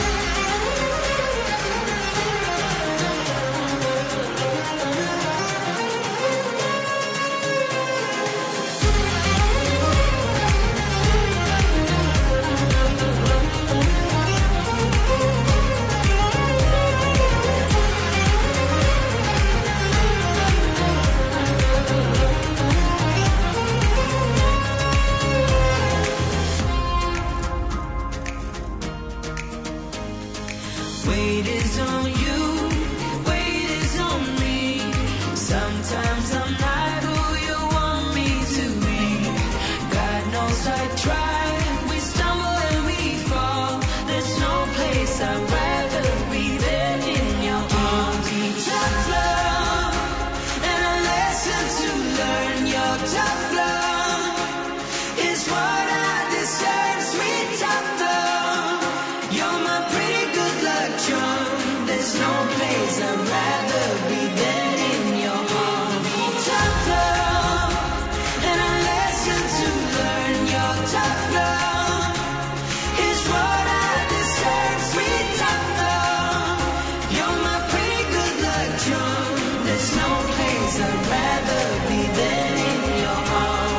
Weight is on you, weight is on me. Sometimes I'm not who you want me to be. God knows I try, we stumble and we fall. There's no place I'd rather be than in your arms. Tough love, and a lesson to learn. Your tough love is what I deserve. Sweet tough love, you're my pretty good luck charm. There's no place I'd rather be than in your arms. Tough love, and a lesson to learn. Your tough love is what I deserve. Sweet tough love, you're my pretty good luck charm. There's no place I'd rather be than in your arms.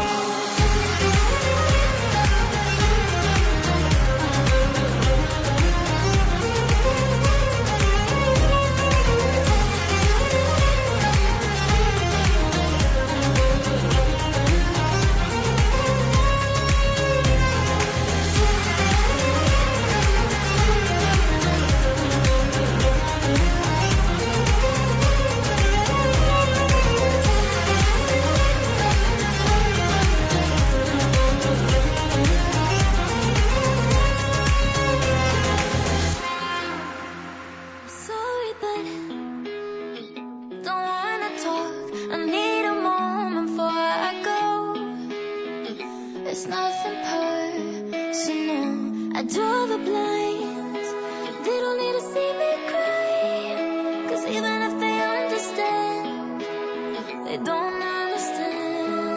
Sorry, but don't wanna talk. I need a moment before I go. It's nothing personal. I draw the blinds. They don't need to see me cry. 'Cause even if they understand, they don't understand.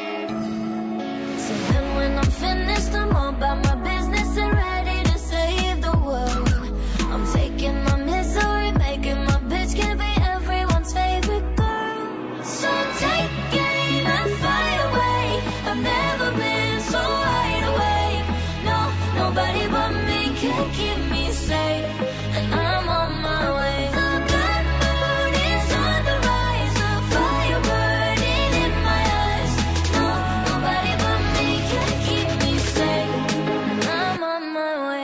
So then when I'm finished, I'm all about my business and ready to save the world. I'm taking my misery, making my bitch can be everyone's favorite girl. So take aim and fly away. I've never been so wide awake. No, nobody but me can keep me safe. And I'm on my way. The blood moon is on the rise, the fire burning in my eyes. No, nobody but me can keep me safe. And I'm on my way.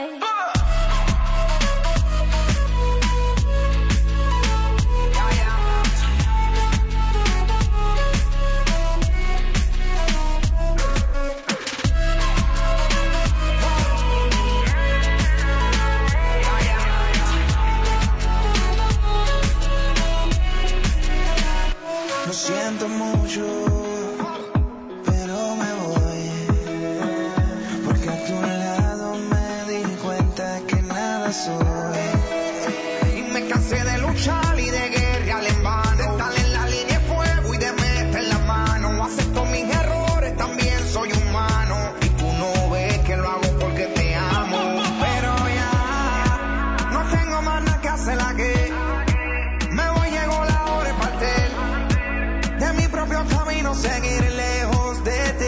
Lo siento mucho, pero me voy. Porque a tu lado me di cuenta que nada soy. Y me cansé de luchar y de guerrear en vano. De estar en la línea de fuego y de meter la mano. Acepto mis errores, también soy humano. Y tú no ves que lo hago porque te amo. Pero ya no tengo más nada que hacer aquí. Me voy, llegó la hora de partir. De mi propio camino seguir lejos de ti.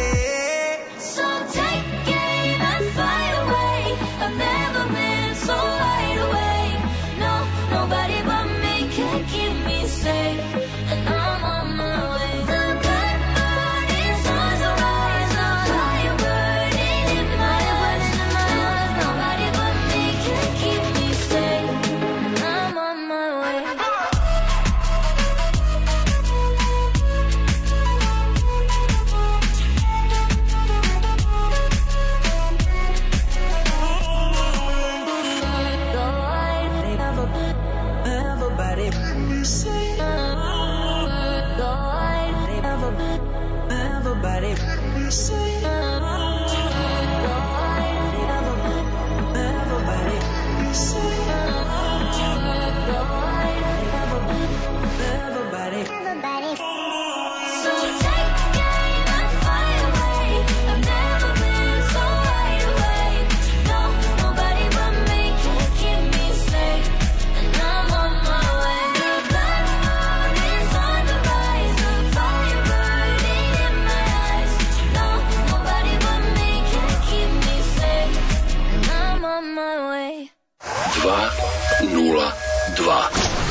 dva.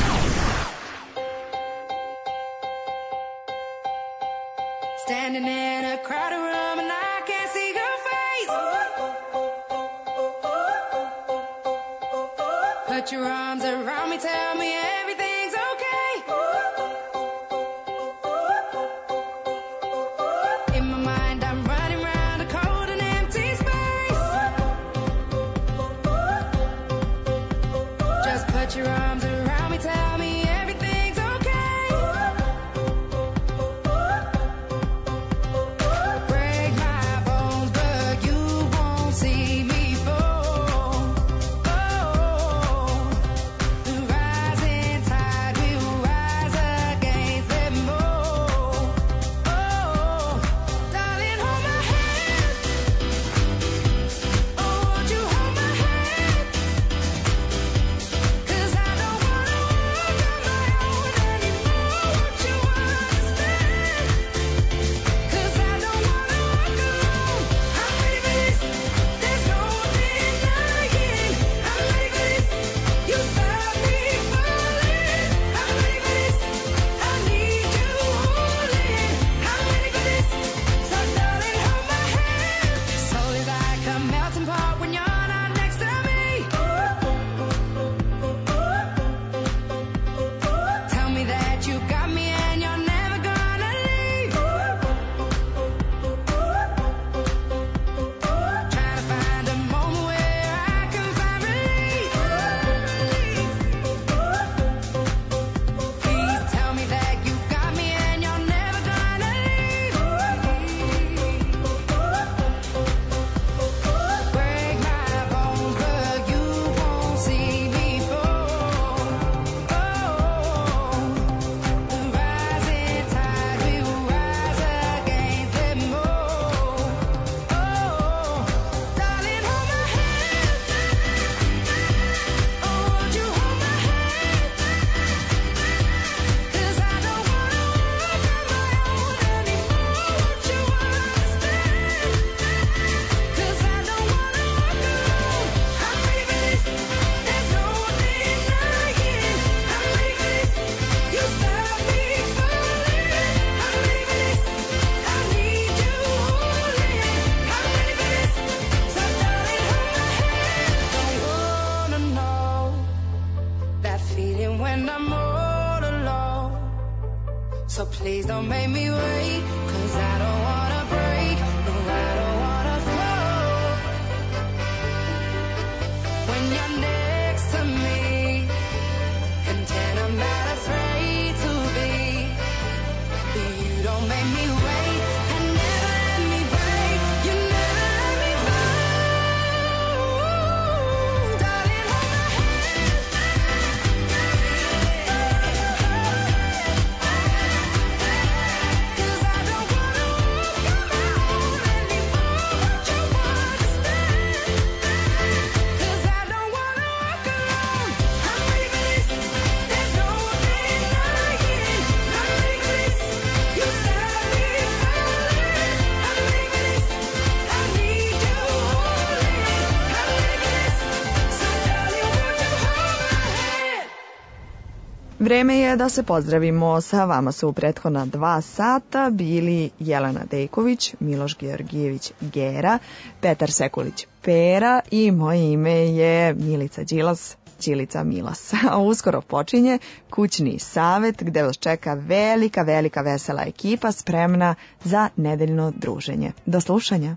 Standing in a crowded room and I can't see your face. Put your arms around me, tell me everything's okay. In my mind I'm running round a cold and empty space. Just put your arms around me, tell me everything's okay. Break my bones, but you won't see me fall. Oh, the rising tide will rise against them all. Oh, darling, hold my hand. Oh, won't you hold my hand? 'Cause I don't wanna walk on my own anymore. Won't you understand? 'Cause I don't wanna walk alone. I'm ready for this. There's no denying. I'm ready for this. You stop me falling. I'm ready for this. I need you holding. I'm ready for this. So darling, hold my hand. Soul is like a melting pot when you're not next to me. Tell me that you got me and you're never gonna leave. Trying to find a moment where I can find relief. Please tell me that you got me and you're never gonna leave. Break my bones, but you won't see me fall. Oh, the rising tide will rise against them all. Oh, darling, hold my hand. Oh, won't you hold my hand? 'Cause I don't wanna walk on my own anymore. Won't you understand? 'Cause I don't wanna walk alone. I'm ready for this. There's no denying. I'm ready for this. You stop me falling. I'm ready for this. I need you holding. I'm ready for this. So darling, hold my hand. Don't wanna know that feeling when I'm all alone. So please don't make me wait, 'cause I don't wanna break, no, I don't wanna fall. When you're next to me, content I'm not afraid to be. You don't make me wait, and never let me break. You never let me fall. Darling, hold my hand. 'Cause I don't wanna walk on my own anymore. Won't you understand? 'Cause I don't wanna walk alone. I'm ready for this. There's no denying. I'm ready for this. You stop me falling. I'm ready for this. I need you holding. I'm ready for this. So darling, won't you hold my hand? Vreme je da se pozdravimo. Sa vama su u prethodna dva sata bili Jelena Dejković, Miloš Georgijević Gera, Petar Sekulić Pera i moje ime je Milica Đilas, Ćilica Milas. A uskoro počinje kućni savet gde vas čeka velika, velika vesela ekipa spremna za nedeljno druženje. Do slušanja.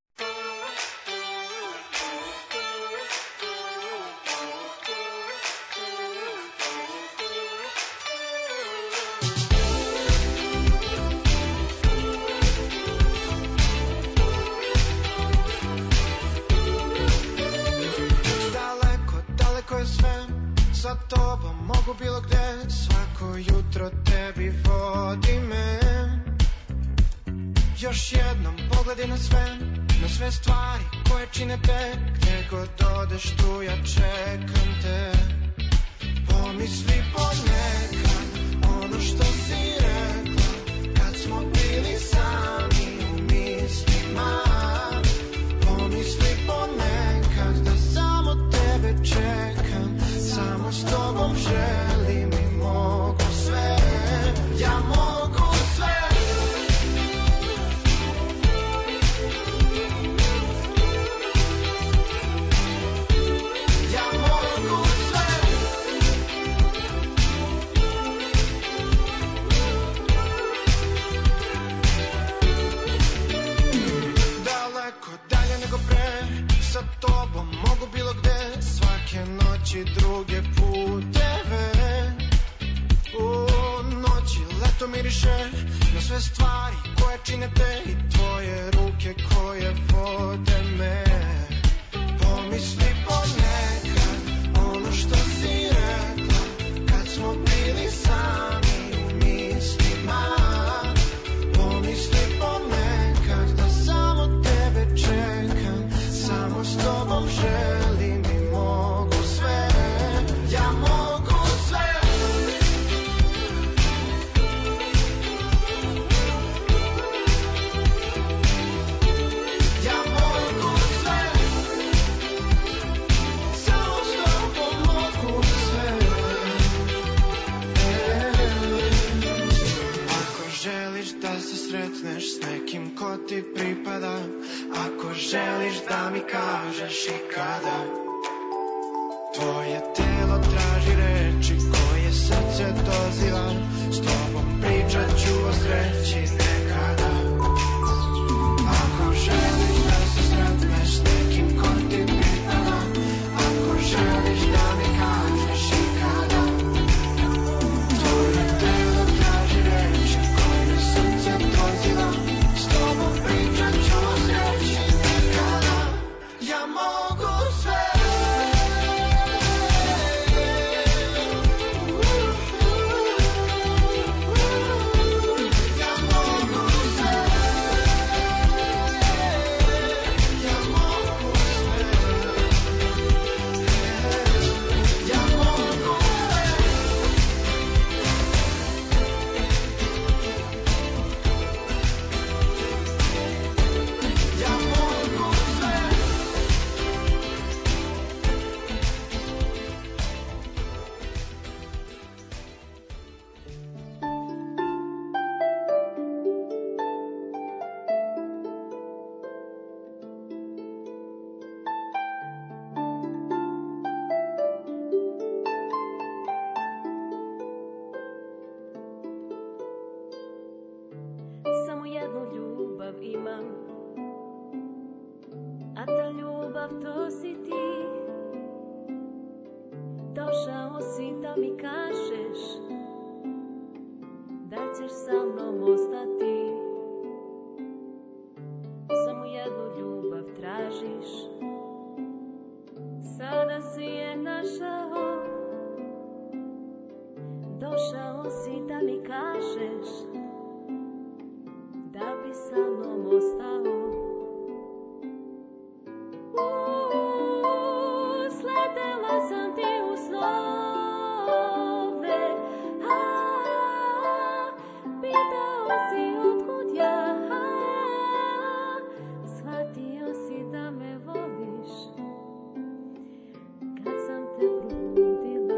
Daleko, daleko je sve, sa tobom mogu bilo gde, svako jutro tebi vodi me. Još jednom pogledi na sve, na sve stvari koje čine te, gde god odeš tu ja čekam te. Pomisli ponekad ono što si rekla, kad smo bili sami u mislima. Pomisli ponekad da samo tebe čekam, samo s tobom tobom želim i mogu sve, ja mogu sve. Ja mogu sve. Daleko dalje nego pre, sa tobom mogu bilo gde, svake noći druge puteve. U noći leto miriše na sve stvari koje čine te i tvoje ruke koje vode me. Pomisli ponekad ono što si rekla kad smo bili sami u mislima. Pomisli ponekad da samo tebe čekam, samo s tobom želim i mogu sve, ja mogu sve. Ja mogu sve, samo s tobom mogu sve. Ako želiš da se sretneš s nekim ko ti pripada, ako želiš da mi kažeš i kada, tvoje telo traži reči koje srce doziva, s tobom pričat ću o sreći nekada. Ako želiš da se sretneš s nekim ko ti pripada, ako želiš da mi kažeš i kada, tvoje telo traži reči koje srce doziva, s tobom pričat ću o sreći nekada. Ja mogu sve. Ja mogu sve. Ja mogu sve. Ja mogu sve. Ja mogu sve. Samo jednu ljubav imam, a ta ljubav to si ti. Došao si da mi kažeš da ćeš sa mnom ostati. Samo jednu ljubav tražiš, sada si je našao. Došao si da mi kažeš da bi sa mnom ostao. Uuu, sletela sam ti u snove, a, pitao si otkud ja, shvatio si da me voliš kad sam te probudila.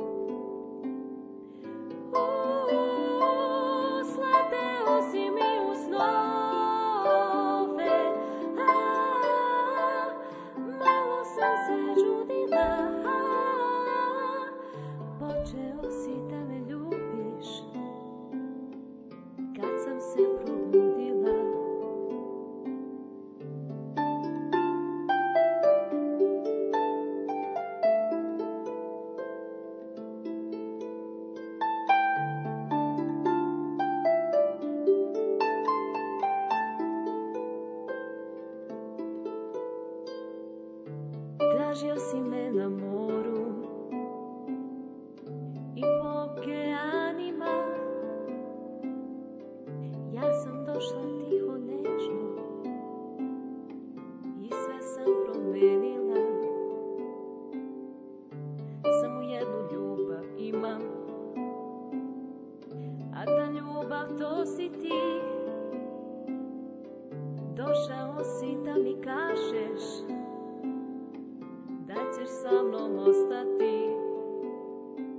Uuu, sleteo si mi u snove, a, malo sam se čudila, počeo si da me ljubiš kad sam se probudila. Tražio si me na moru i po okeanima, ja sam došla tiho nežno i sve sam promenila. Samo jednu ljubav imam, a ta ljubav to si ti. Došao si da mi kažeš da ćeš sa mnom ostati.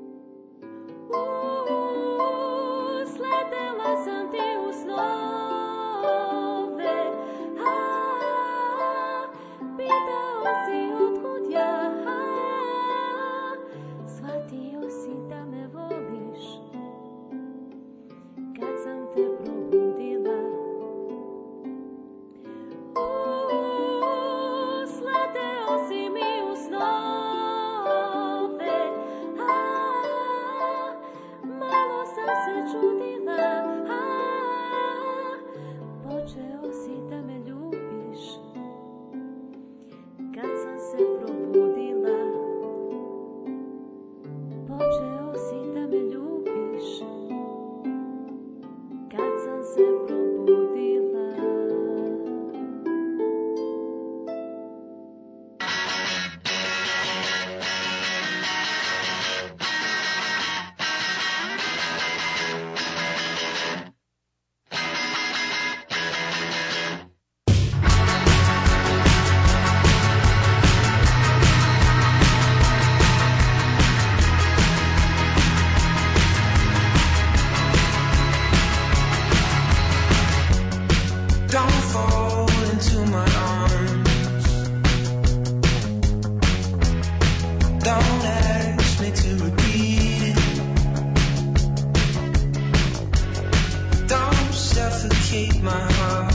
beneath my heart.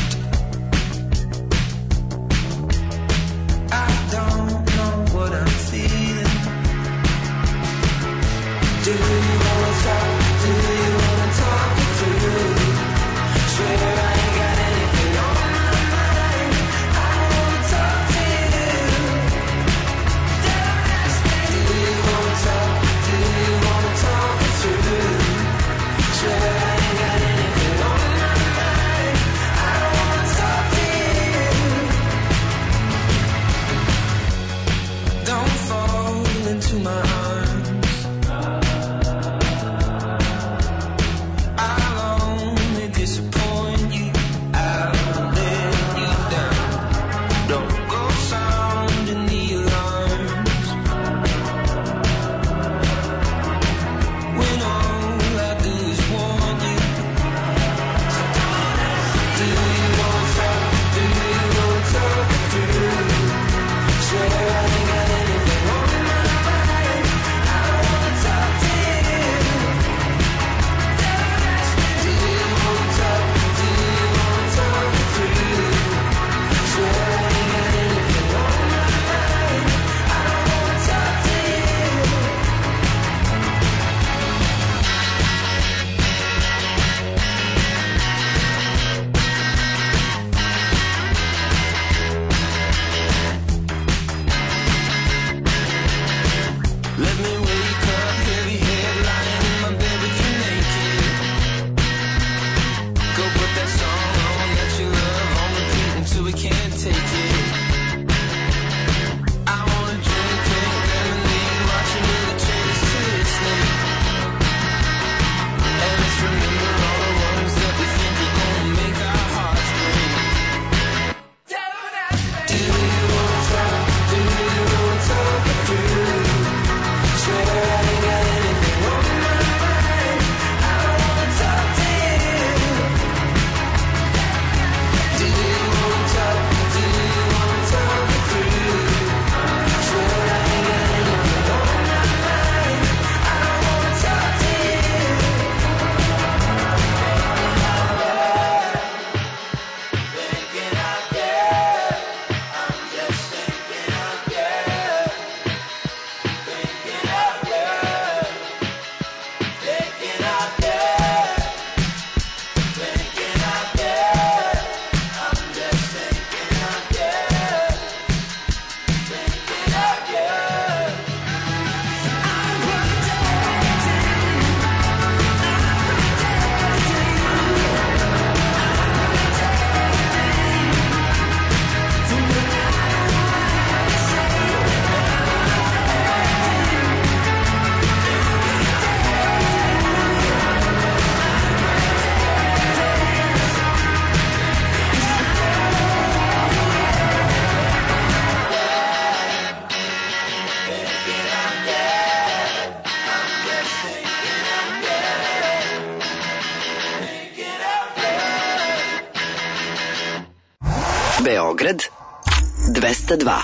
I don't know what I'm feeling. Do you wanna talk? Do you wanna talk it through? Swear I ain't got anything on my mind. I wanna talk to you. Don't ask me. Do you wanna talk? Do you wanna talk it through? Swear I ain't got anything on my mind. I wanna talk to you. Don't fall into my arms. I'll only disappoint you. I'll let you down. Don't go sounding the alarms. When all I do is warn you. So don't ask me. Do you wanna talk? Do you wanna talk it through? Swear I ain't got anything on my mind. I wanna talk to you. Don't ask me. Do you wanna talk? Do you wanna talk it through? Swear I ain't got anything on my mind. I wanna talk to you. Let me wake up, heavy head, lying in my bed with you naked. Go put that song on that you love on repeat until we can't take it. I wanna drink pink lemonade, watching you the trains till it's late. And let's remember all the ones that we think are gonna make our hearts break. Don't ask me. Do you wanna talk? Do you wanna talk it through? Swear I ain't got anything on my mind. I wanna talk to you. Do you wanna talk? Do you wanna talk it through? Swear I ain't got anything on my mind. I wanna talk to you. Thinking out there, I'm just thinking out there. Thinking out there, thinking out there, thinking out there. I'm just thinking out there, thinking out there. I'm Beograd dvesta dva.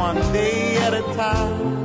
one day at a time.